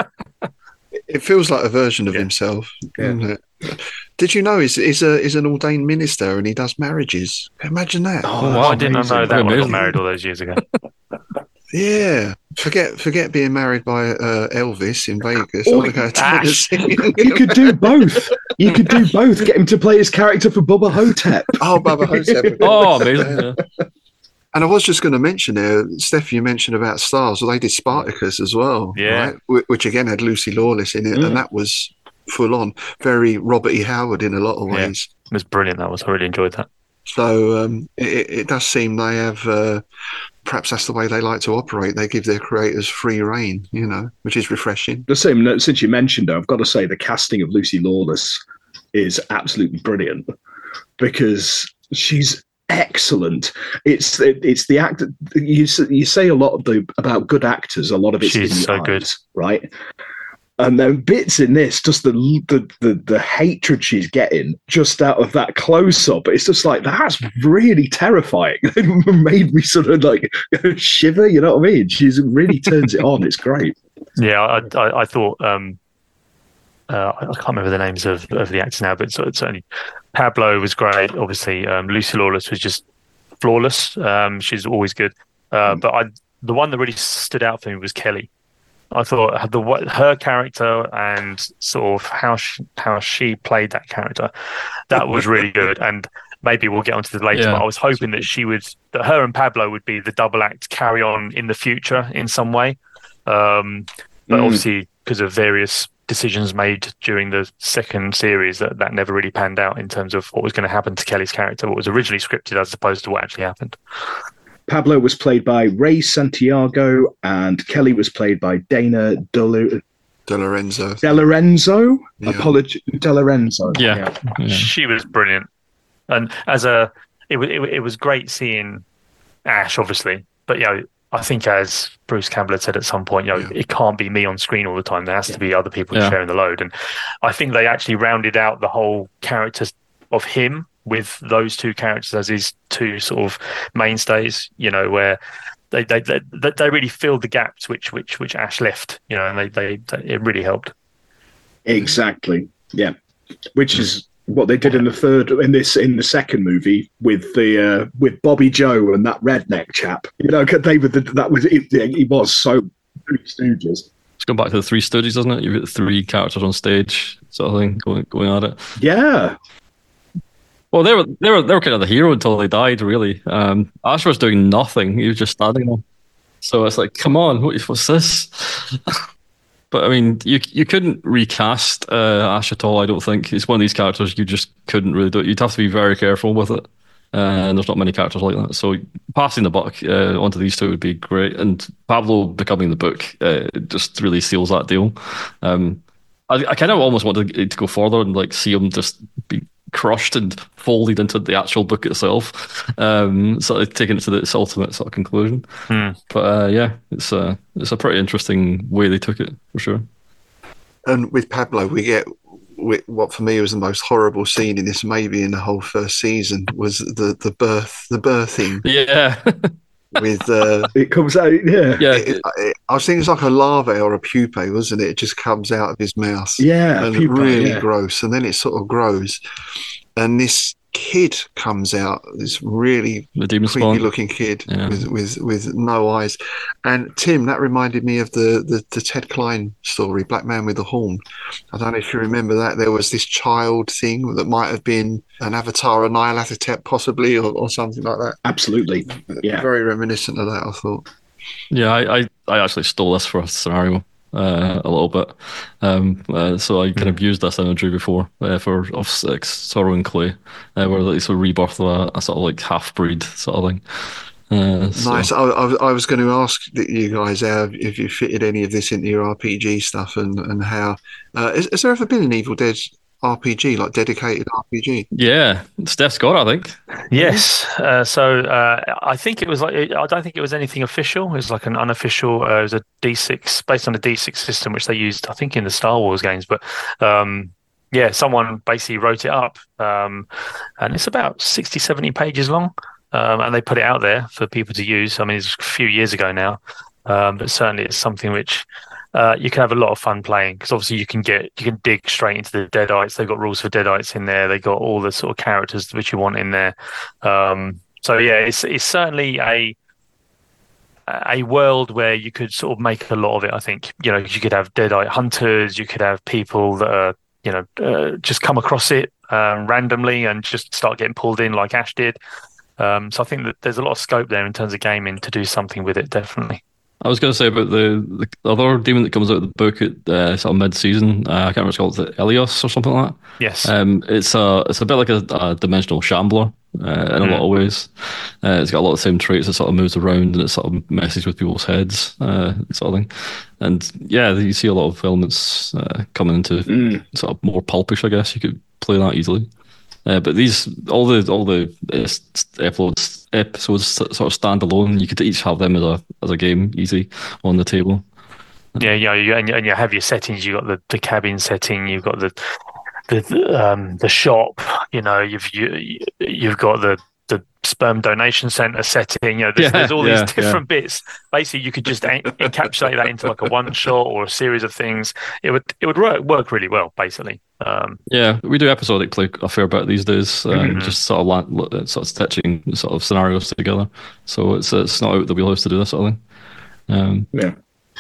It feels like a version of himself. Yeah. Did you know he's an ordained minister and he does marriages? Imagine that. Oh, wow, I didn't know that when I got married all those years ago. Yeah. Forget being married by Elvis in Vegas. I want to go to singing. You could do both. You could do both. Get him to play his character for Bubba Hotep. Oh, Bubba Hotep. Oh, amazing. Yeah. And I was just going to mention there, Steph, you mentioned about Stars. Well, they did Spartacus as well, yeah, right? Which again had Lucy Lawless in it, and that was full on, very Robert E. Howard in a lot of ways. It was brilliant. That was. I really enjoyed that. So it does seem they have. Perhaps that's the way they like to operate. They give their creators free reign, which is refreshing. The same. Since you mentioned her, I've got to say the casting of Lucy Lawless is absolutely brilliant because she's excellent. It's the act. You say a lot about good actors. A lot of it's she's in the so eyes, good, right? And then bits in this, just the hatred she's getting just out of that close up. It's just like, that's really terrifying. It made me sort of like shiver. You know what I mean? She's really turns it on. It's great. Yeah, I thought. I can't remember the names of the actors now, but certainly Pablo was great. Obviously, Lucy Lawless was just flawless. She's always good. But the one that really stood out for me was Kelly. I thought her character and sort of how she played that character, that was really good. And maybe we'll get onto this later. But I was hoping that her and Pablo would be the double act carry on in the future in some way. But obviously, because of various decisions made during the second series, that never really panned out in terms of what was going to happen to Kelly's character, what was originally scripted as opposed to what actually happened. Pablo was played by Ray Santiago, and Kelly was played by Dana De Lorenzo. Yeah. De Lorenzo. Yeah. She was brilliant, and it was great seeing Ash, obviously, but I think as Bruce Campbell had said at some point, it can't be me on screen all the time. There has to be other people sharing the load, and I think they actually rounded out the whole characters of him with those two characters as his two sort of mainstays, where they really filled the gaps which Ash left, and it really helped. Exactly. Yeah. Which is what they did in the second movie with Bobby Joe and that redneck chap. He was so Three Stooges. It's going back to the Three Stooges, doesn't it? You've got three characters on stage, sort of thing, going at it. Yeah. Well, they were kind of the hero until they died. Really, Ash was doing nothing; he was just standing there. So it's like, come on, what's this? But I mean, you couldn't recast Ash at all. I don't think it's one of these characters you just couldn't really do it. You'd have to be very careful with it, and there's not many characters like that. So passing the buck onto these two would be great. And Pablo becoming the book just really seals that deal. I kind of almost wanted to go further and see him just be crushed and folded into the actual book itself, sort of taking it to its ultimate sort of conclusion. But it's a pretty interesting way they took it, for sure. And with Pablo, we get what for me was the most horrible scene in this, maybe in the whole first season, was the birthing. Yeah. With it comes out, I was thinking it's like a larvae or a pupae, wasn't it? It just comes out of his mouth, and pupae, really gross. And then it sort of grows, and this kid comes out, this really creepy-looking kid with no eyes. And Tim, that reminded me of the Ted Klein story, Black Man with the Horn. I don't know if you remember that. There was this child thing that might have been an avatar, a Nyarlathotep possibly, or something like that. Absolutely, yeah. Very reminiscent of that, I thought. Yeah, I actually stole this for a scenario. a little bit. So I kind of used this imagery before for Sorrow and Clay, where they sort of rebirth of a sort of like half breed sort of thing. Nice. I was going to ask you guys if you fitted any of this into your RPG stuff and how. Has there ever been an Evil Dead RPG, like dedicated RPG? Yeah, Steph Scott, I think. Yes. I think it was like, I don't think it was anything official. It was like an unofficial, it was a D6, based on a D6 system, which they used, I think, in the Star Wars games. But yeah, someone basically wrote it up. And it's about 60, 70 pages long. And they put it out there for people to use. I mean, it's a few years ago now. But certainly it's something which you can have a lot of fun playing, because obviously you can dig straight into the Deadites. They've got rules for Deadites in there. They got all the sort of characters which you want in there. So yeah, it's certainly a world where you could sort of make a lot of it. I think, you know, you could have Deadite hunters, you could have people that are, you know, just come across it randomly and just start getting pulled in like Ash did. So I think that there's a lot of scope there in terms of gaming to do something with it, definitely. I was going to say about the other demon that comes out of the book at sort of mid-season. I can't remember what it's called, Elios or something like that. Yes. It's a bit like a dimensional shambler in a lot of ways. It's got a lot of the same traits. It sort of moves around and it sort of messes with people's heads, sort of thing. And yeah, you see a lot of elements coming into sort of more pulpish, I guess. You could play that easily. But these all the episodes sort of stand alone. You could each have them as a game, easy on the table. Yeah, and you have your settings. You got the cabin setting. You've got the shop. You know, you've got the sperm donation center setting. You know, there's all these different bits. Basically, you could just encapsulate that into like a one shot or a series of things. It would work really well, basically. Yeah, we do episodic play a fair bit these days. Just sort of stitching sort of scenarios together. So it's not out of the wheelhouse to do this sort of thing. Yeah.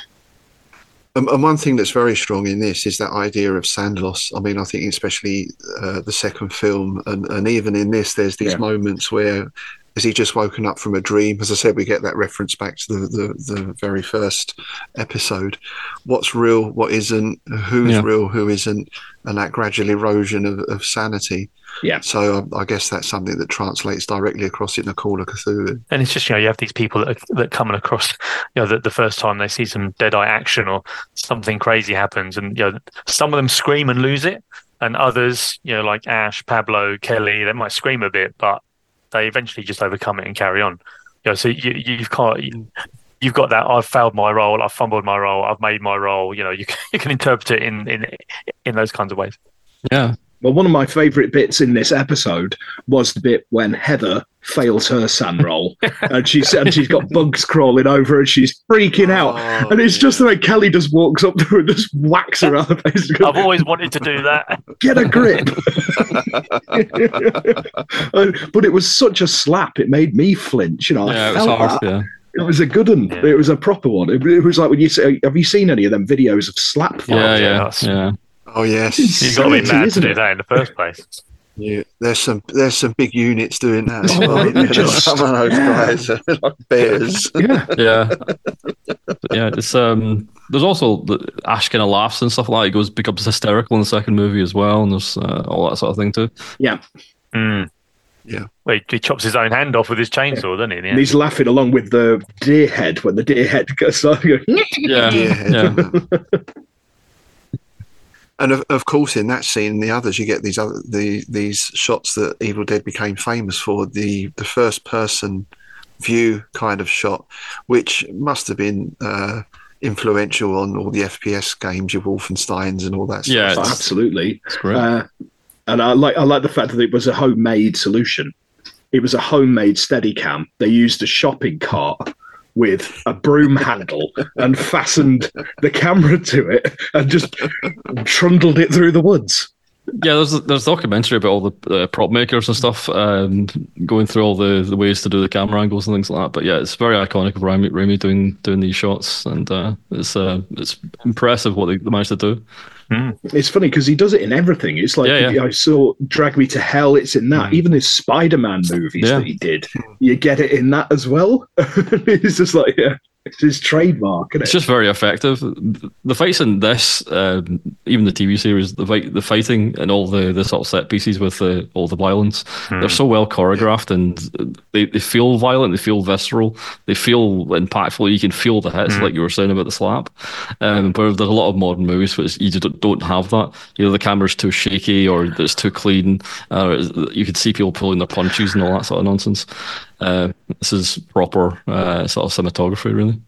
And one thing that's very strong in this is that idea of sand loss. I mean, I think especially the second film, and even in this, there's these moments where, has he just woken up from a dream? As I said, we get that reference back to the very first episode. What's real, what isn't, who's real, who isn't, and that gradual erosion of sanity. Yeah. So I guess that's something that translates directly across in the Call of Cthulhu. And it's just, you know, you have these people that coming across, you know, the first time they see some Deadite action or something crazy happens, and you know, some of them scream and lose it, and others, you know, like Ash, Pablo, Kelly, they might scream a bit, but they eventually just overcome it and carry on. You know, so you've got that. I've failed my role. I've fumbled my role. I've made my role. You know, you can interpret it in those kinds of ways. Yeah. Well, one of my favourite bits in this episode was the bit when Heather fails her sand roll, and she's got bugs crawling over her, and she's freaking out, and it's just the way Kelly just walks up to her and just whacks her out of the face. I've always wanted to do that. Get a grip. But it was such a slap; it made me flinch. You know, it was hard. Yeah. It was a good one. Yeah. It was a proper one. It was like when you say, "Have you seen any of them videos of slap fights?" Yeah. Oh yes, you've got to be mad to do that in the first place. Yeah, there's some big units doing that as well. Some of those guys are like bears. Yeah. It's there's also Ash kind of laughs and stuff like that. He becomes hysterical in the second movie as well, and there's all that sort of thing too. Yeah. Yeah. Well, he chops his own hand off with his chainsaw, doesn't he? And he's laughing along with the deer head when the deer head goes. Yeah. And of course, in that scene and the others, you get these shots that Evil Dead became famous for, the first person view kind of shot, which must have been influential on all the FPS games, your Wolfensteins and all that stuff. Yeah, absolutely. It's great. And I like the fact that it was a homemade solution. It was a homemade Steadicam. They used a shopping cart with a broom handle and fastened the camera to it and just trundled it through the woods. Yeah, there's a documentary about all the prop makers and stuff, going through all the ways to do the camera angles and things like that. But yeah, it's very iconic of Raimi doing these shots, and it's impressive what they managed to do. It's funny because he does it in everything. It's like I saw Drag Me to Hell. It's in that. Even his Spider-Man movies that he did, you get it in that as well. It's just like It's his trademark, isn't It's it? just very effective. The fights in this, even the TV series, the fighting and all the sort of set pieces with all the violence, they're so well choreographed, and they feel violent, they feel visceral, they feel impactful. You can feel the hits, like you were saying about the slap. But there's a lot of modern movies where you just don't have that. Either the camera's too shaky or it's too clean. You could see people pulling their punches and all that sort of nonsense. This is proper sort of cinematography, really.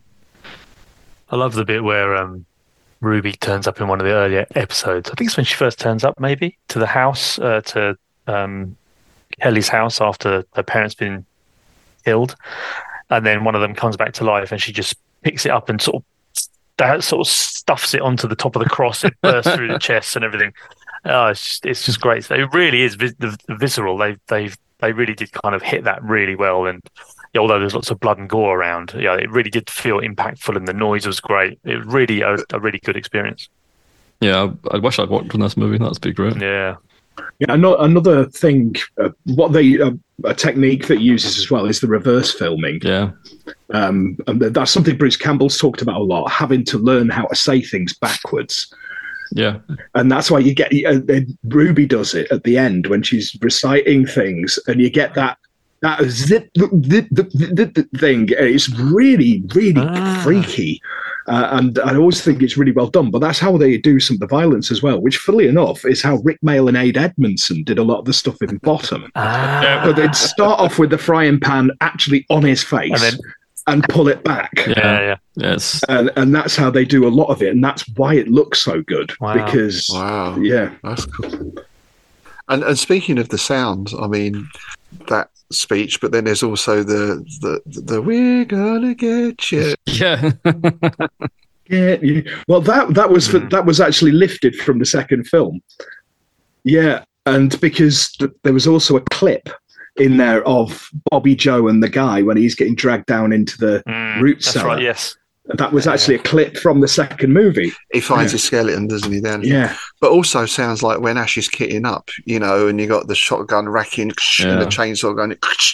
I love the bit where Ruby turns up in one of the earlier episodes. I think it's when she first turns up, maybe, to the house, to Kelly's house after her parents been killed. And then one of them comes back to life and she just picks it up and sort of stuffs it onto the top of the cross. It bursts through the chest and everything. Oh, it's just great. So it really is the visceral. They really did kind of hit that really well. And although there's lots of blood and gore around, it really did feel impactful, and the noise was great. It was really a really good experience. Yeah, I wish I'd worked on this movie. That'd be great. Yeah. Yeah, another thing, what they a technique that uses as well is the reverse filming. Yeah. And that's something Bruce Campbell's talked about a lot, having to learn how to say things backwards. Yeah. And that's why you get Ruby does it at the end when she's reciting things, and you get that zip thing. It's really, really freaky. And I always think it's really well done, but that's how they do some of the violence as well, which, funnily enough, is how Rick Mayall and Ade Edmondson did a lot of the stuff in Bottom. But they'd start off with the frying pan actually on his face and pull it back. Yeah. Yes. And that's how they do a lot of it, and that's why it looks so good. Wow. Because, yeah. That's cool. And speaking of the sound, I mean, that speech, but then there's also the we're gonna get you. Yeah. Yeah. Well, that was actually lifted from the second film. Yeah, and because there was also a clip in there of Bobby Joe and the guy when he's getting dragged down into the root cellar. That's right. Yes. That was actually a clip from the second movie. He finds his skeleton, doesn't he, then? Yeah. But also sounds like when Ash is kitting up, and you got the shotgun racking and the chainsaw going,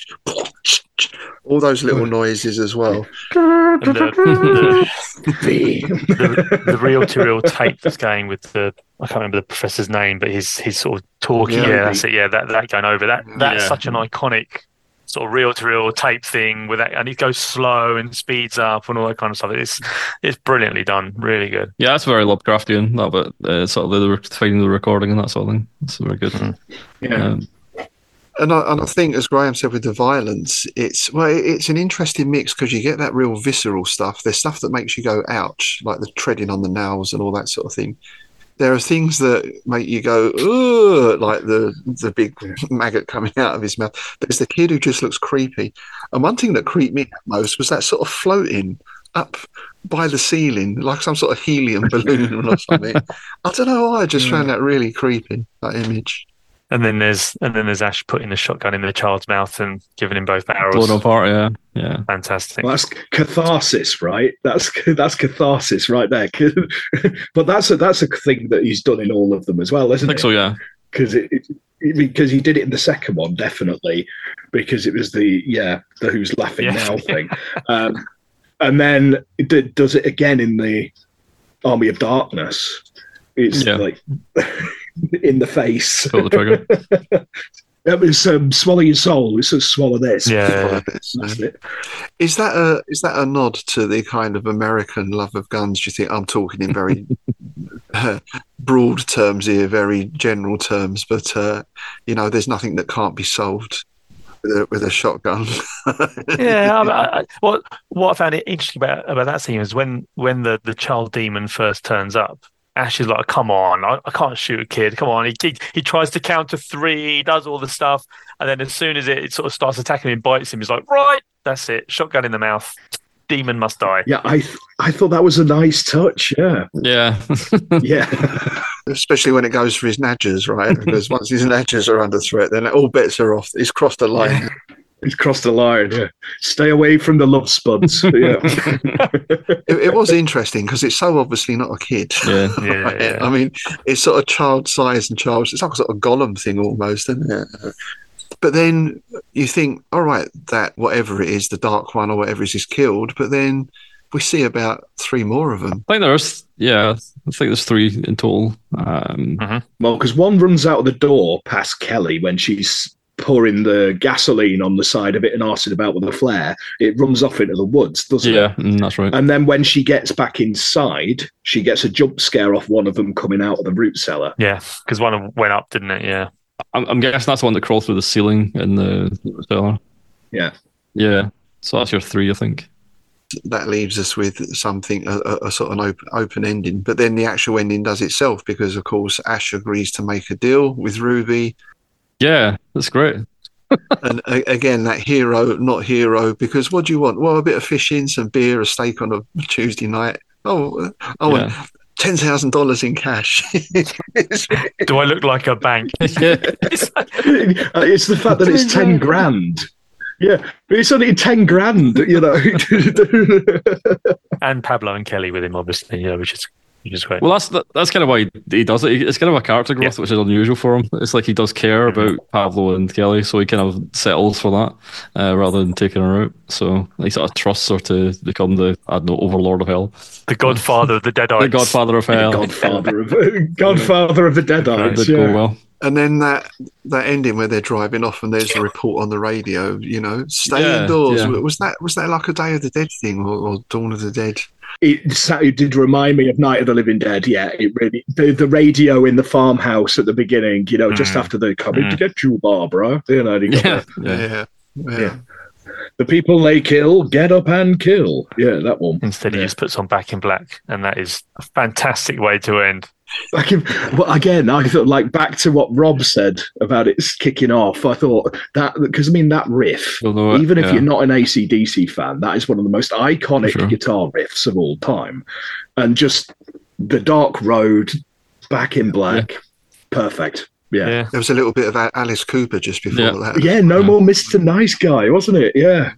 all those little noises as well. And the reel-to-reel tape that's going with I can't remember the professor's name, but his sort of talking. Yeah, that's it. Yeah, that going over. That's such an iconic sort of reel-to-reel tape thing with that, and it goes slow and speeds up and all that kind of stuff. It's brilliantly done, really good. Yeah, that's very Lovecraftian. That bit, sort of finding the recording and that sort of thing. It's very good. Yeah. And I think, as Graham said, with the violence, it's an interesting mix because you get that real visceral stuff. There's stuff that makes you go, ouch, like the treading on the nails and all that sort of thing. There are things that make you go, ugh, like the big maggot coming out of his mouth. There's the kid who just looks creepy. And one thing that creeped me out most was that sort of floating up by the ceiling, like some sort of helium balloon or something. I don't know why, I just found that really creepy, that image. And then there's Ash putting the shotgun in the child's mouth and giving him both barrels. Blown apart, yeah. Fantastic. Well, that's catharsis, right? That's catharsis right there. But that's a thing that he's done in all of them as well, isn't it? I think so, yeah. Because he did it in the second one, definitely, because it was the who's laughing now thing. And then it does it again in the Army of Darkness. It's like in the face. Pull the trigger. That was swallow your soul. It's just swallow this. Yeah. That's it. Is that a nod to the kind of American love of guns? Do you think? I'm talking in very broad terms here, very general terms, but there's nothing that can't be solved with a shotgun. Yeah. What I found it interesting about that scene is when the child demon first turns up. Ash is like, come on, I can't shoot a kid. Come on. He tries to count to 3, does all the stuff. And then as soon as it sort of starts attacking him, bites him, he's like, right, that's it. Shotgun in the mouth. Demon must die. Yeah, I thought that was a nice touch. Yeah. Yeah. Yeah. Especially when it goes for his nadgers, right? Because once his nadgers are under threat, then all bets are off. He's crossed the line. Yeah. He's crossed the line, yeah. Stay away from the love spuds. Yeah. It was interesting because it's so obviously not a kid. Yeah. Right? Yeah. I mean, it's sort of child size and it's like a sort of Gollum thing almost, isn't it? But then you think, all right, that whatever it is, the Dark One or whatever is killed, but then we see about 3 more of them. I think there's 3 in total. Well, because one runs out of the door past Kelly when she's pouring the gasoline on the side of it and arsing about with a flare. It runs off into the woods, doesn't it? Yeah, that's right. And then when she gets back inside, she gets a jump scare off one of them coming out of the root cellar. Yeah, because one went up, didn't it? Yeah. I'm guessing that's the one that crawled through the ceiling in the cellar. Yeah. Yeah. So that's your 3, I think. That leaves us with something, a sort of an open ending. But then the actual ending does itself because, of course, Ash agrees to make a deal with Ruby. Yeah, that's great. And again, that hero, not hero, because what do you want? Well, a bit of fishing, some beer, a steak on a Tuesday night. I want $10,000 in cash. Do I look like a bank? It's the fact that it's 10 grand. Yeah, but it's only 10 grand, And Pablo and Kelly with him, obviously, which is great. Well, that's kind of why he does it. It's kind of a character growth, which is unusual for him. It's like he does care about Pablo and Kelly, so he kind of settles for that rather than taking her out. So he sort of trusts her to become the, overlord of hell. The godfather of the Deadites. The godfather of hell. Godfather of the Deadites. Go well. And then that ending where they're driving off and there's a report on the radio, stay indoors. Yeah. Was that like a Day of the Dead thing or Dawn of the Dead? It did remind me of Night of the Living Dead. Yeah, it really. The radio in the farmhouse at the beginning, just after the coming to get you, Barbara. Yeah. The people they kill, get up and kill. Yeah, that one. Instead, he just puts on Back in Black, and that is a fantastic way to end. Again, I thought, back to what Rob said about it kicking off. I thought that, because that riff, even if you're not an AC/DC fan, that is one of the most iconic guitar riffs of all time. And just the Dark Road, Back in Black, perfect. Yeah. There was a little bit of Alice Cooper just before that. Yeah, more Mr. Nice Guy, wasn't it? Yeah.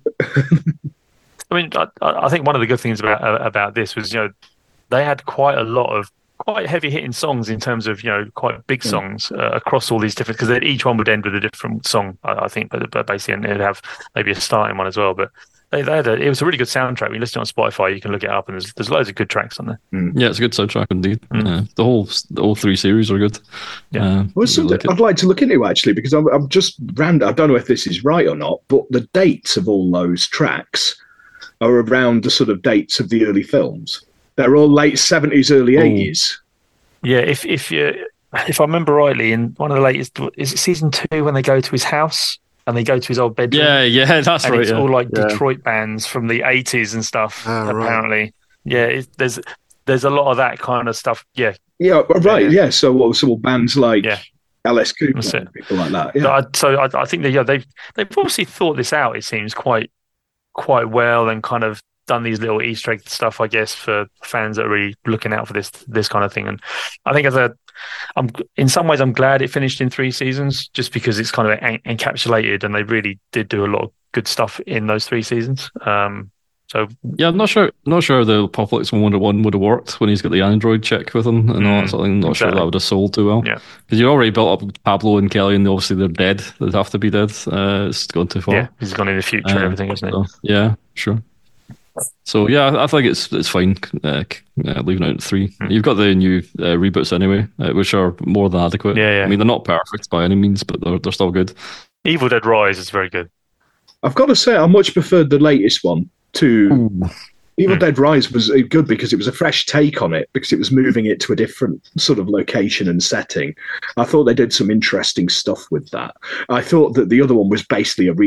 I mean, I think one of the good things about this was, they had quite a lot of quite heavy hitting songs in terms of, quite big songs across all these different, because each one would end with a different song, I think, but basically, and it'd have maybe a starting one as well. But they had it was a really good soundtrack. When you listen on Spotify, you can look it up, and there's loads of good tracks on there. Yeah, it's a good soundtrack indeed. The whole 3 series are good. Yeah, I'd like to look into actually, because I'm just random. I don't know if this is right or not, but the dates of all those tracks are around the sort of dates of the early films. They're all late 70s, early 80s. Yeah, if I remember rightly, in one of the latest, is it season 2 when they go to his house? And they go to his old bedroom. Yeah, that's and right. It's all like Detroit bands from the 80s and stuff. Apparently, right. There's a lot of that kind of stuff. Yeah, right. Yeah, so bands like Alice Cooper, and people like that. Yeah. So I think they've obviously thought this out. It seems quite well, and kind of done these little Easter egg stuff, I guess, for fans that are really looking out for this kind of thing. And I think in some ways, I'm glad it finished in 3 seasons, just because it's kind of encapsulated, and they really did do a lot of good stuff in those 3 seasons. So yeah, I'm not sure the Apocalypse 1 would have worked when he's got the Android chick with him and all that sort of thing. I'm not sure that would have sold too well. Yeah, because you already built up Pablo and Kelly, and obviously they're dead. They'd have to be dead. It's gone too far. Yeah, he's gone in the future and everything, isn't it? Yeah, sure. So yeah, I think it's fine leaving out 3. You've got the new reboots anyway, which are more than adequate. Yeah. I mean, they're not perfect by any means, but they're still good. Evil Dead Rise is very good. I've got to say, I much preferred the latest one to Evil Dead Rise. Was good because it was a fresh take on it, because it was moving it to a different sort of location and setting. I thought they did some interesting stuff with that. I thought that the other one was basically a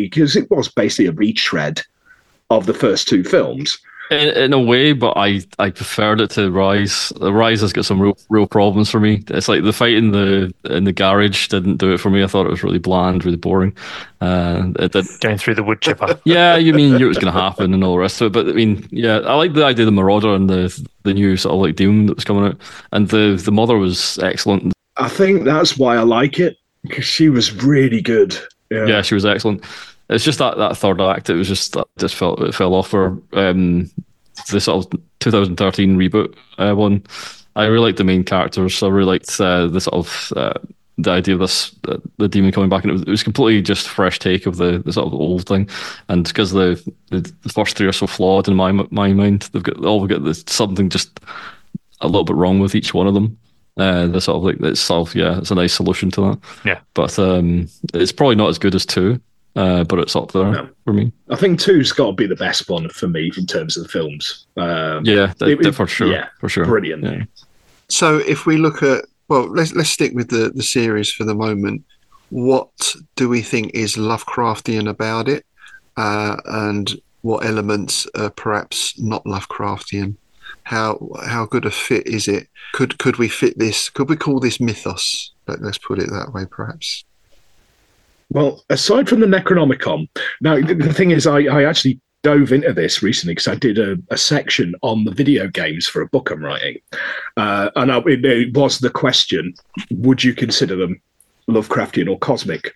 retread of the first 2 films. In a way, but I preferred it to Rise. Rise has got some real problems for me. It's like the fight in the garage didn't do it for me. I thought it was really bland, really boring. It did. Going through the wood chipper. Yeah, you knew it was going to happen and all the rest of it. But I mean, yeah, I like the idea of the Marauder and the new sort of like Doom that was coming out, and the Mother was excellent. I think that's why I like it, because she was really good. Yeah, she was excellent. It's just that third act. It was just it fell off for the sort of 2013 reboot one. I really liked the main characters. I really liked the sort of the idea of this the demon coming back, and it was completely just fresh take of the sort of old thing, and because the first three are so flawed in my mind, we've got this, something just a little bit wrong with each one of them. The sort of like itself, it's a nice solution to that. Yeah, but it's probably not as good as 2, but it's up there for me. I think 2's got to be the best one for me in terms of the films. For sure. Yeah, for sure. Brilliant. Yeah. So if we look at, well, let's stick with the series for the moment. What do we think is Lovecraftian about it, and what elements are perhaps not Lovecraftian? How good a fit is it? Could we fit this? Could we call this mythos? Let's put it that way, perhaps. Well, aside from the Necronomicon, now the thing is, I actually dove into this recently because I did a section on the video games for a book I'm writing, and it was the question: would you consider them Lovecraftian or cosmic?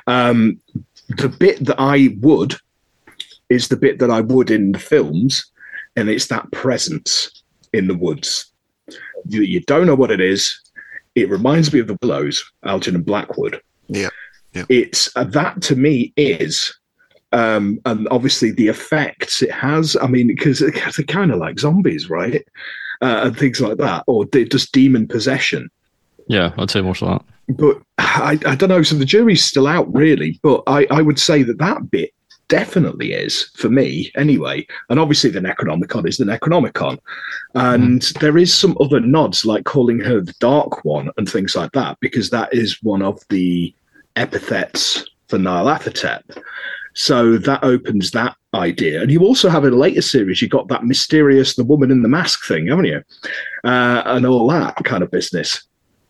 The bit that I would is the bit that I would in the films. And it's that presence in the woods. You don't know what it is. It reminds me of the Willows, Algin and Blackwood. Yeah. It's that to me is, and obviously the effects it has. I mean, because they're kind of like zombies, right? And things like that, or just demon possession. Yeah, I'd say more to that. But I don't know. So the jury's still out, really. But I would say that bit definitely is, for me anyway. And obviously the Necronomicon is the Necronomicon, and there is some other nods, like calling her the Dark One and things like that, because that is one of the epithets for Nyarlathotep. So that opens that idea. And you also have in a later series, you got that mysterious the woman in the mask thing, haven't you, and all that kind of business.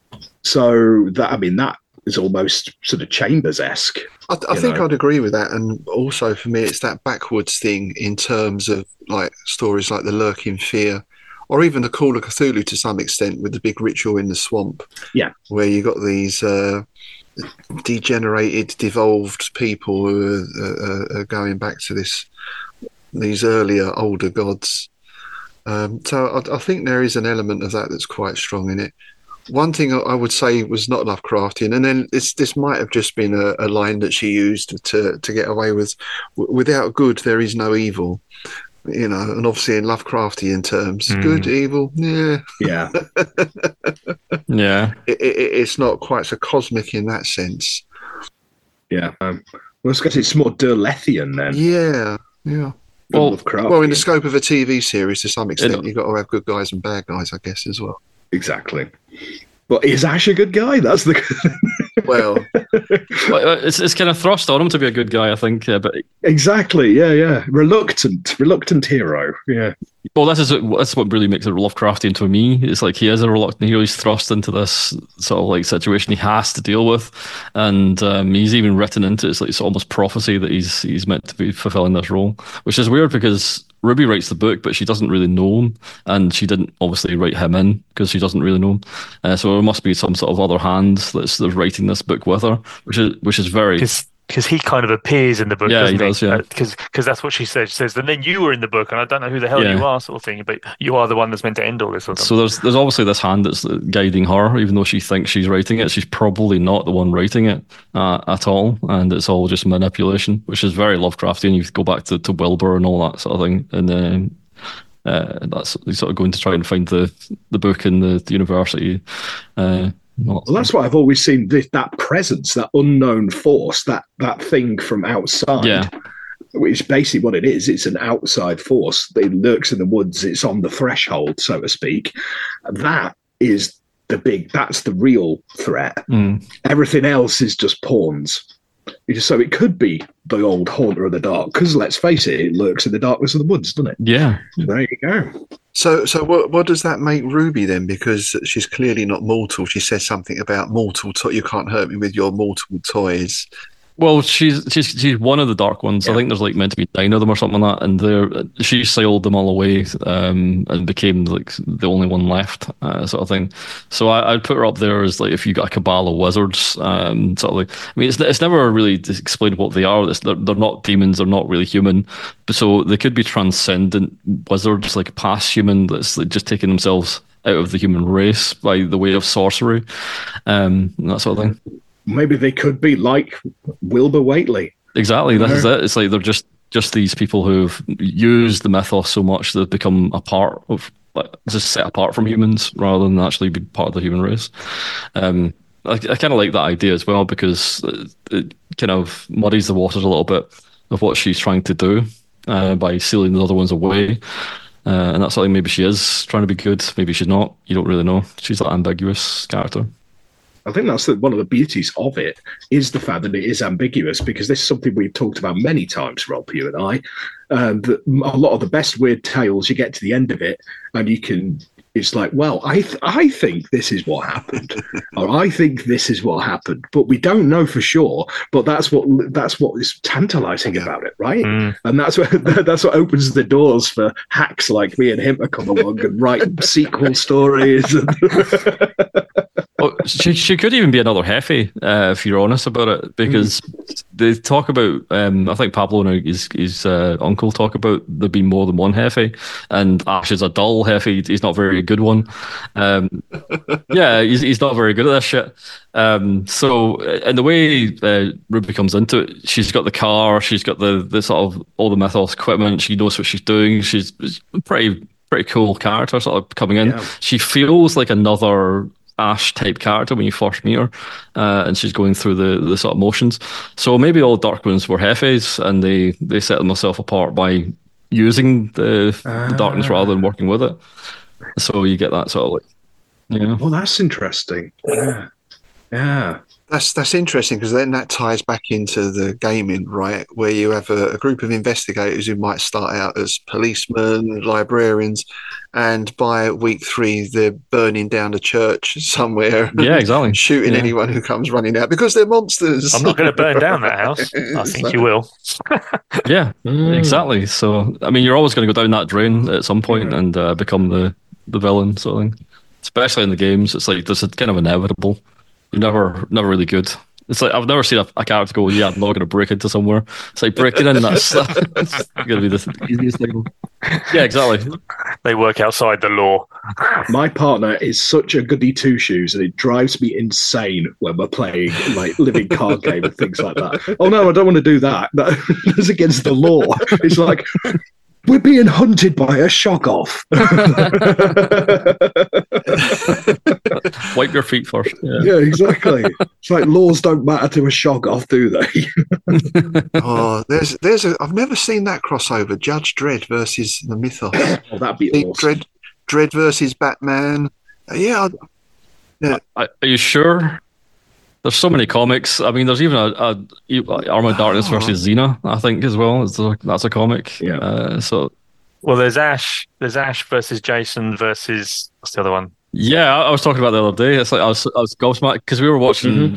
So that is almost sort of Chambers-esque. I think I'd agree with that. And also for me, it's that backwards thing in terms of like stories like The Lurking Fear, or even The Call of Cthulhu to some extent, with the big ritual in the swamp. Yeah. Where you got these degenerated, devolved people who are going back to these earlier, older gods. So I think there is an element of that that's quite strong in it. One thing I would say was not Lovecraftian, and then this might have just been a line that she used to get away with. Without good, there is no evil. And obviously in Lovecraftian terms, good, evil, yeah. Yeah. Yeah. It's not quite so cosmic in that sense. Yeah. Well, I guess it's more Derlethian then. Yeah. Well, in the scope of a TV series, to some extent, you've got to have good guys and bad guys, I guess, as well. Exactly. But is Ash a good guy? That's the... Well, it's kind of thrust on him to be a good guy, I think. But exactly, yeah. Reluctant hero, yeah. Well, that's what really makes it Lovecraftian to me. It's like he is a reluctant hero. He's thrust into this sort of like situation he has to deal with, and he's even written into it. It's almost prophecy that he's meant to be fulfilling this role, which is weird because Ruby writes the book, but she doesn't really know him, and she didn't obviously write him in because she doesn't really know him. So there must be some sort of other hand that's writing this book with her, which is very. Because he kind of appears in the book, doesn't he? Does, yeah. Because that's what she says. She says, and then you were in the book, and I don't know who the hell you are, sort of thing, but you are the one that's meant to end all this. So there's obviously this hand that's guiding her, even though she thinks she's writing it. She's probably not the one writing it at all, and it's all just manipulation, which is very Lovecraftian. You go back to Wilbur and all that sort of thing, and that's sort of going to try and find the book in the university. Well, that's what I've always seen, that presence, that unknown force, that thing from outside. Yeah. Which is basically what it is. It's an outside force that lurks in the woods. It's on the threshold, so to speak. That is that's the real threat. Everything else is just pawns. So it could be the old Haunter of the Dark, because let's face it lurks in the darkness of the woods, doesn't it? Yeah. There you go. So what does that make Ruby then? Because she's clearly not mortal. She says something about mortal. You can't hurt me with your mortal toys. Well, she's one of the Dark Ones. Yeah. I think there's like meant to be 9 of them or something like that, and she sailed them all away and became like the only one left, sort of thing. So I'd put her up there as like if you got a cabal of wizards, sort of like. I mean, it's never really explained what they are. They're not demons. They're not really human. So they could be transcendent wizards, like past human, that's like just taking themselves out of the human race by the way of sorcery, and that sort of thing. Maybe they could be like Wilbur Whateley. Exactly, that is it. It's like they're just these people who've used the mythos so much that they've become a part of, like, just set apart from humans rather than actually be part of the human race. I kind of like that idea as well, because it kind of muddies the waters a little bit of what she's trying to do by sealing the other ones away. And that's something, maybe she is trying to be good, maybe she's not. You don't really know. She's that ambiguous character. I think that's one of the beauties of it, is the fact that it is ambiguous, because this is something we've talked about many times, Rob, you and I. That a lot of the best weird tales, you get to the end of it and it's like, well, I think this is what happened, or I think this is what happened, but we don't know for sure. But that's what is tantalizing about it, right? And that's what opens the doors for hacks like me and him to come along and write sequel stories. Well, she could even be another Hefe, if you're honest about it, because they talk about, I think Pablo and his uncle talk about there being more than one Hefe, and Ash is a dull Hefe. He's not a very good one. Yeah, he's not very good at this shit. So, and the way Ruby comes into it, she's got the car, she's got the sort of all the mythos equipment, she knows what she's doing. She's a pretty cool character sort of coming in. Yeah. She feels like another Ash type character when you first meet her, and she's going through the sort of motions. So maybe all Dark Ones were Hefes, and they set themselves apart by using the darkness rather than working with it. So you get that sort of like, yeah. Well, that's interesting. Yeah. That's interesting, because then that ties back into the gaming, right? Where you have a group of investigators who might start out as policemen, librarians, and by week 3 they're burning down a church somewhere. Yeah, exactly. Shooting anyone who comes running out because they're monsters. I'm not going to burn down that house. I think you will. Yeah, exactly. So, I mean, you're always going to go down that drain at some point and become the villain sort of thing. Especially in the games, it's like there's a kind of inevitable. You're never really good. It's like I've never seen a character go, yeah, I'm not going to break into somewhere. It's like breaking in, that's going to be the easiest thing. Yeah, exactly. They work outside the law. My partner is such a goody two-shoes, and it drives me insane when we're playing like living card game and things like that. Oh no, I don't want to do that. That's against the law. It's like, we're being hunted by a Shoggoth. Wipe your feet first. Yeah, exactly. It's like laws don't matter to a Shoggoth, do they? I've never seen that crossover. Judge Dredd versus the Mythos. Oh, that'd be awesome. Dredd versus Batman. Yeah. Are you sure? There's so many comics. I mean, there's even a Armored Darkness versus Xena, I think, as well. That's a comic. Yeah. Well, there's Ash versus Jason versus, what's the other one? Yeah, I was talking about the other day. It's like I was gobsmacked because we were watching.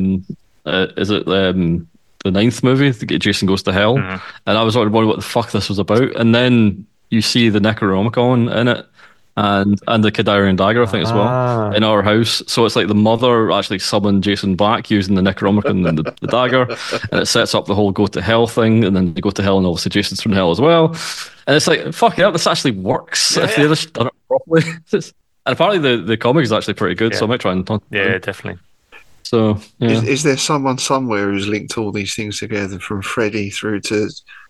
Is it the 9th movie? Jason Goes to Hell, and I was wondering what the fuck this was about. And then you see the Necronomicon in it, and the Kadarian dagger, I think, as well, in our house. So it's like the mother actually summoned Jason back using the Necronomicon and the dagger, and it sets up the whole go to hell thing, and then they go to hell, and obviously Jason's from hell as well. And it's like, fuck yeah, this actually works if they just done it properly. And apparently the comic is actually pretty good, so I might try and talk. Yeah, definitely. So, yeah. Is there someone somewhere who's linked all these things together, from Freddy through to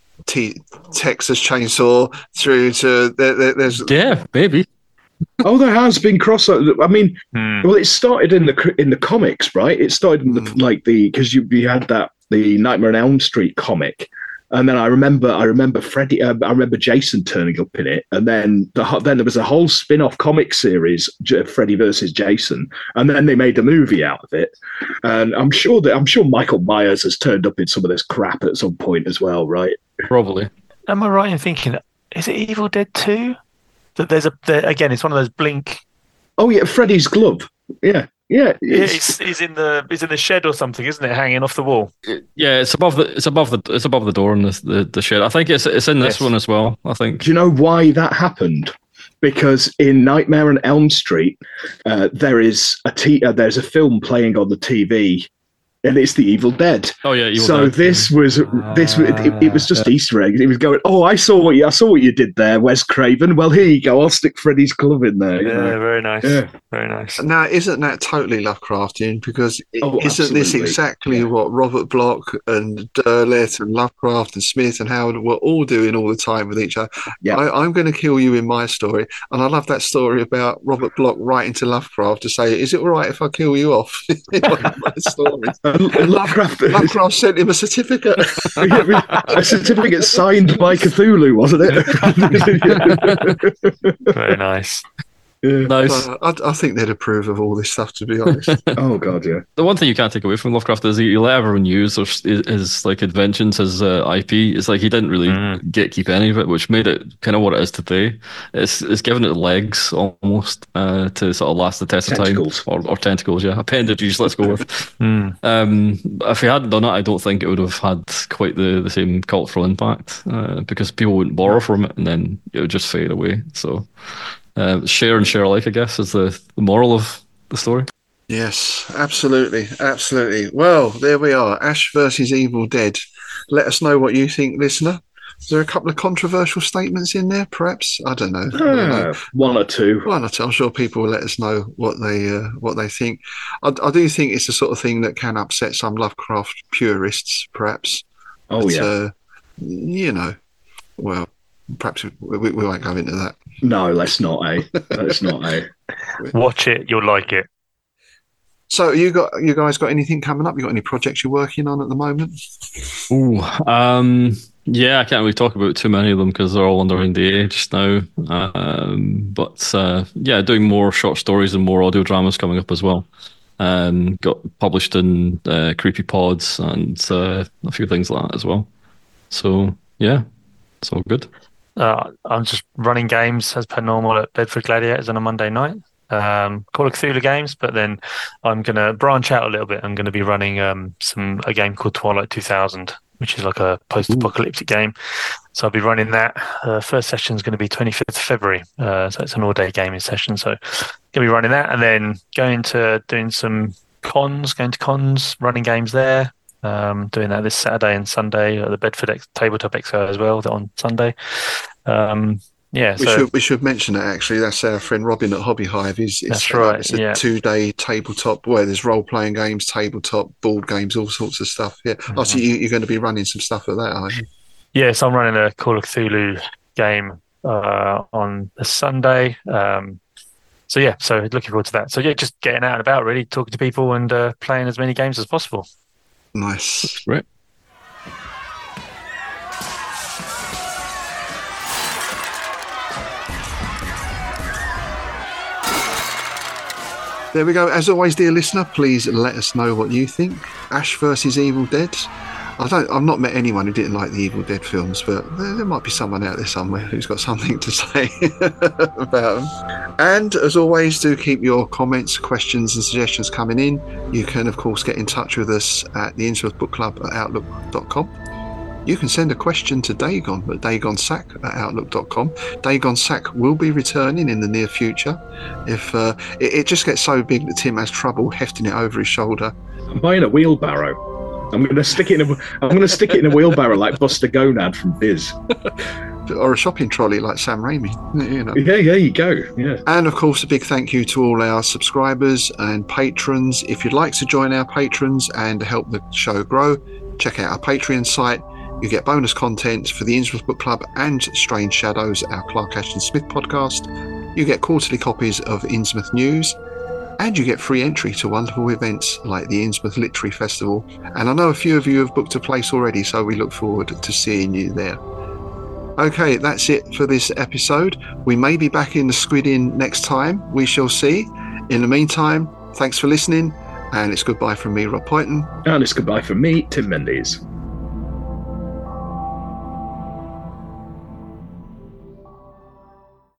Texas Chainsaw through to there's maybe. Oh, there has been crossover. I mean, well, it started in the comics, right? It started in because you had the Nightmare on Elm Street comic. And then I remember Freddy. I remember Jason turning up in it, and then there was a whole spin-off comic series, Freddy versus Jason, and then they made a movie out of it. And I'm sure Michael Myers has turned up in some of this crap at some point as well, right? Probably. Am I right in thinking, is it Evil Dead 2? That again, it's one of those Blink. Oh yeah, Freddy's glove. Yeah. Yeah, it's in the shed or something, isn't it? Hanging off the wall. Yeah, it's above the door in the shed. I think it's in this one as well. I think. Do you know why that happened? Because in Nightmare on Elm Street, there's a film playing on the TV and it's the Evil Dead. Oh yeah, Evil so Dead, this was it was just Easter eggs. It was going, oh, I saw what you did there, Wes Craven. Well, here you go. I'll stick Freddy's glove in there. You know? Very nice. Yeah. Very nice. Now, isn't that totally Lovecraftian? Because isn't this absolutely. exactly what Robert Bloch and Derleth and Lovecraft and Smith and Howard were all doing all the time with each other? Yeah. I'm going to kill you in my story. And I love that story about Robert Bloch writing to Lovecraft to say, is it all right if I kill you off? In one of my stories. Lovecraft sent him a certificate. A certificate signed by Cthulhu, wasn't it? Very nice. Yeah. Nice. I think they'd approve of all this stuff, to be honest. Oh god, yeah. The one thing you can't take away from Lovecraft is he let everyone use his like inventions, his IP. It's like he didn't really gatekeep any of it, which made it kind of what it is today. It's given it legs almost to sort of last the test of time, or tentacles, yeah, appendages. Let's go with. If he hadn't done it, I don't think it would have had quite the same cultural impact because people wouldn't borrow from it, and then it would just fade away. So. Share and share alike, I guess, is the moral of the story. Yes, absolutely. Well, there we are. Ash versus Evil Dead. Let us know what you think, listener. Is there a couple of controversial statements in there, perhaps? I don't know. One or two. I'm sure people will let us know what they think. I do think it's the sort of thing that can upset some Lovecraft purists, perhaps. Oh, yeah. Well, perhaps we won't go into that. No, let's not, Let's not, Watch it, you'll like it. So you guys got anything coming up? You got any projects you're working on at the moment? Yeah, I can't really talk about too many of them because they're all under NDA just now. But doing more short stories and more audio dramas coming up as well. Got published in Creepy Pods and a few things like that as well. So yeah, it's all good. I'm just running games as per normal at Bedford Gladiators on a Monday night. Call of Cthulhu games, but then I'm going to branch out a little bit. I'm going to be running a game called Twilight 2000, which is like a post-apocalyptic game. So I'll be running that. First session is going to be 25th of February. So it's an all-day gaming session. So going to be running that and then going to cons, running games there. Doing that this Saturday and Sunday at the Bedford Tabletop Expo as well on Sunday. We should mention that actually. That's our friend Robin at Hobby Hive. That's right. It's a 2-day tabletop where there's role-playing games, tabletop, board games, all sorts of stuff. Yeah. Mm-hmm. So you're going to be running some stuff at that, aren't you? Yes, I'm running a Call of Cthulhu game on the Sunday. So looking forward to that. So yeah, just getting out and about, really talking to people and playing as many games as possible. Nice. Right. There we go. As always, dear listener, please let us know what you think. Ash versus Evil Dead. I've not met anyone who didn't like the Evil Dead films, but there might be someone out there somewhere who's got something to say about them. And as always, do keep your comments, questions and suggestions coming in. You can, of course, get in touch with us at the Innsmouth Book Club at outlook.com. You can send a question to Dagon at dagonsack@outlook.com. Dagon Sack will be returning in the near future. If it just gets so big that Tim has trouble hefting it over his shoulder. I'm buying a wheelbarrow. I'm going to stick it in a wheelbarrow like Buster Gonad from Viz. Or a shopping trolley like Sam Raimi. You know. Yeah, there you go. Yeah. And of course, a big thank you to all our subscribers and patrons. If you'd like to join our patrons and help the show grow, check out our Patreon site. You get bonus content for the Innsmouth Book Club and Strange Shadows, our Clark Ashton Smith podcast. You get quarterly copies of Innsmouth News. And you get free entry to wonderful events like the Innsmouth Literary Festival. And I know a few of you have booked a place already, so we look forward to seeing you there. Okay, that's it for this episode. We may be back in the Squid Inn next time. We shall see. In the meantime, thanks for listening. And it's goodbye from me, Rob Poynton. And it's goodbye from me, Tim Mendes.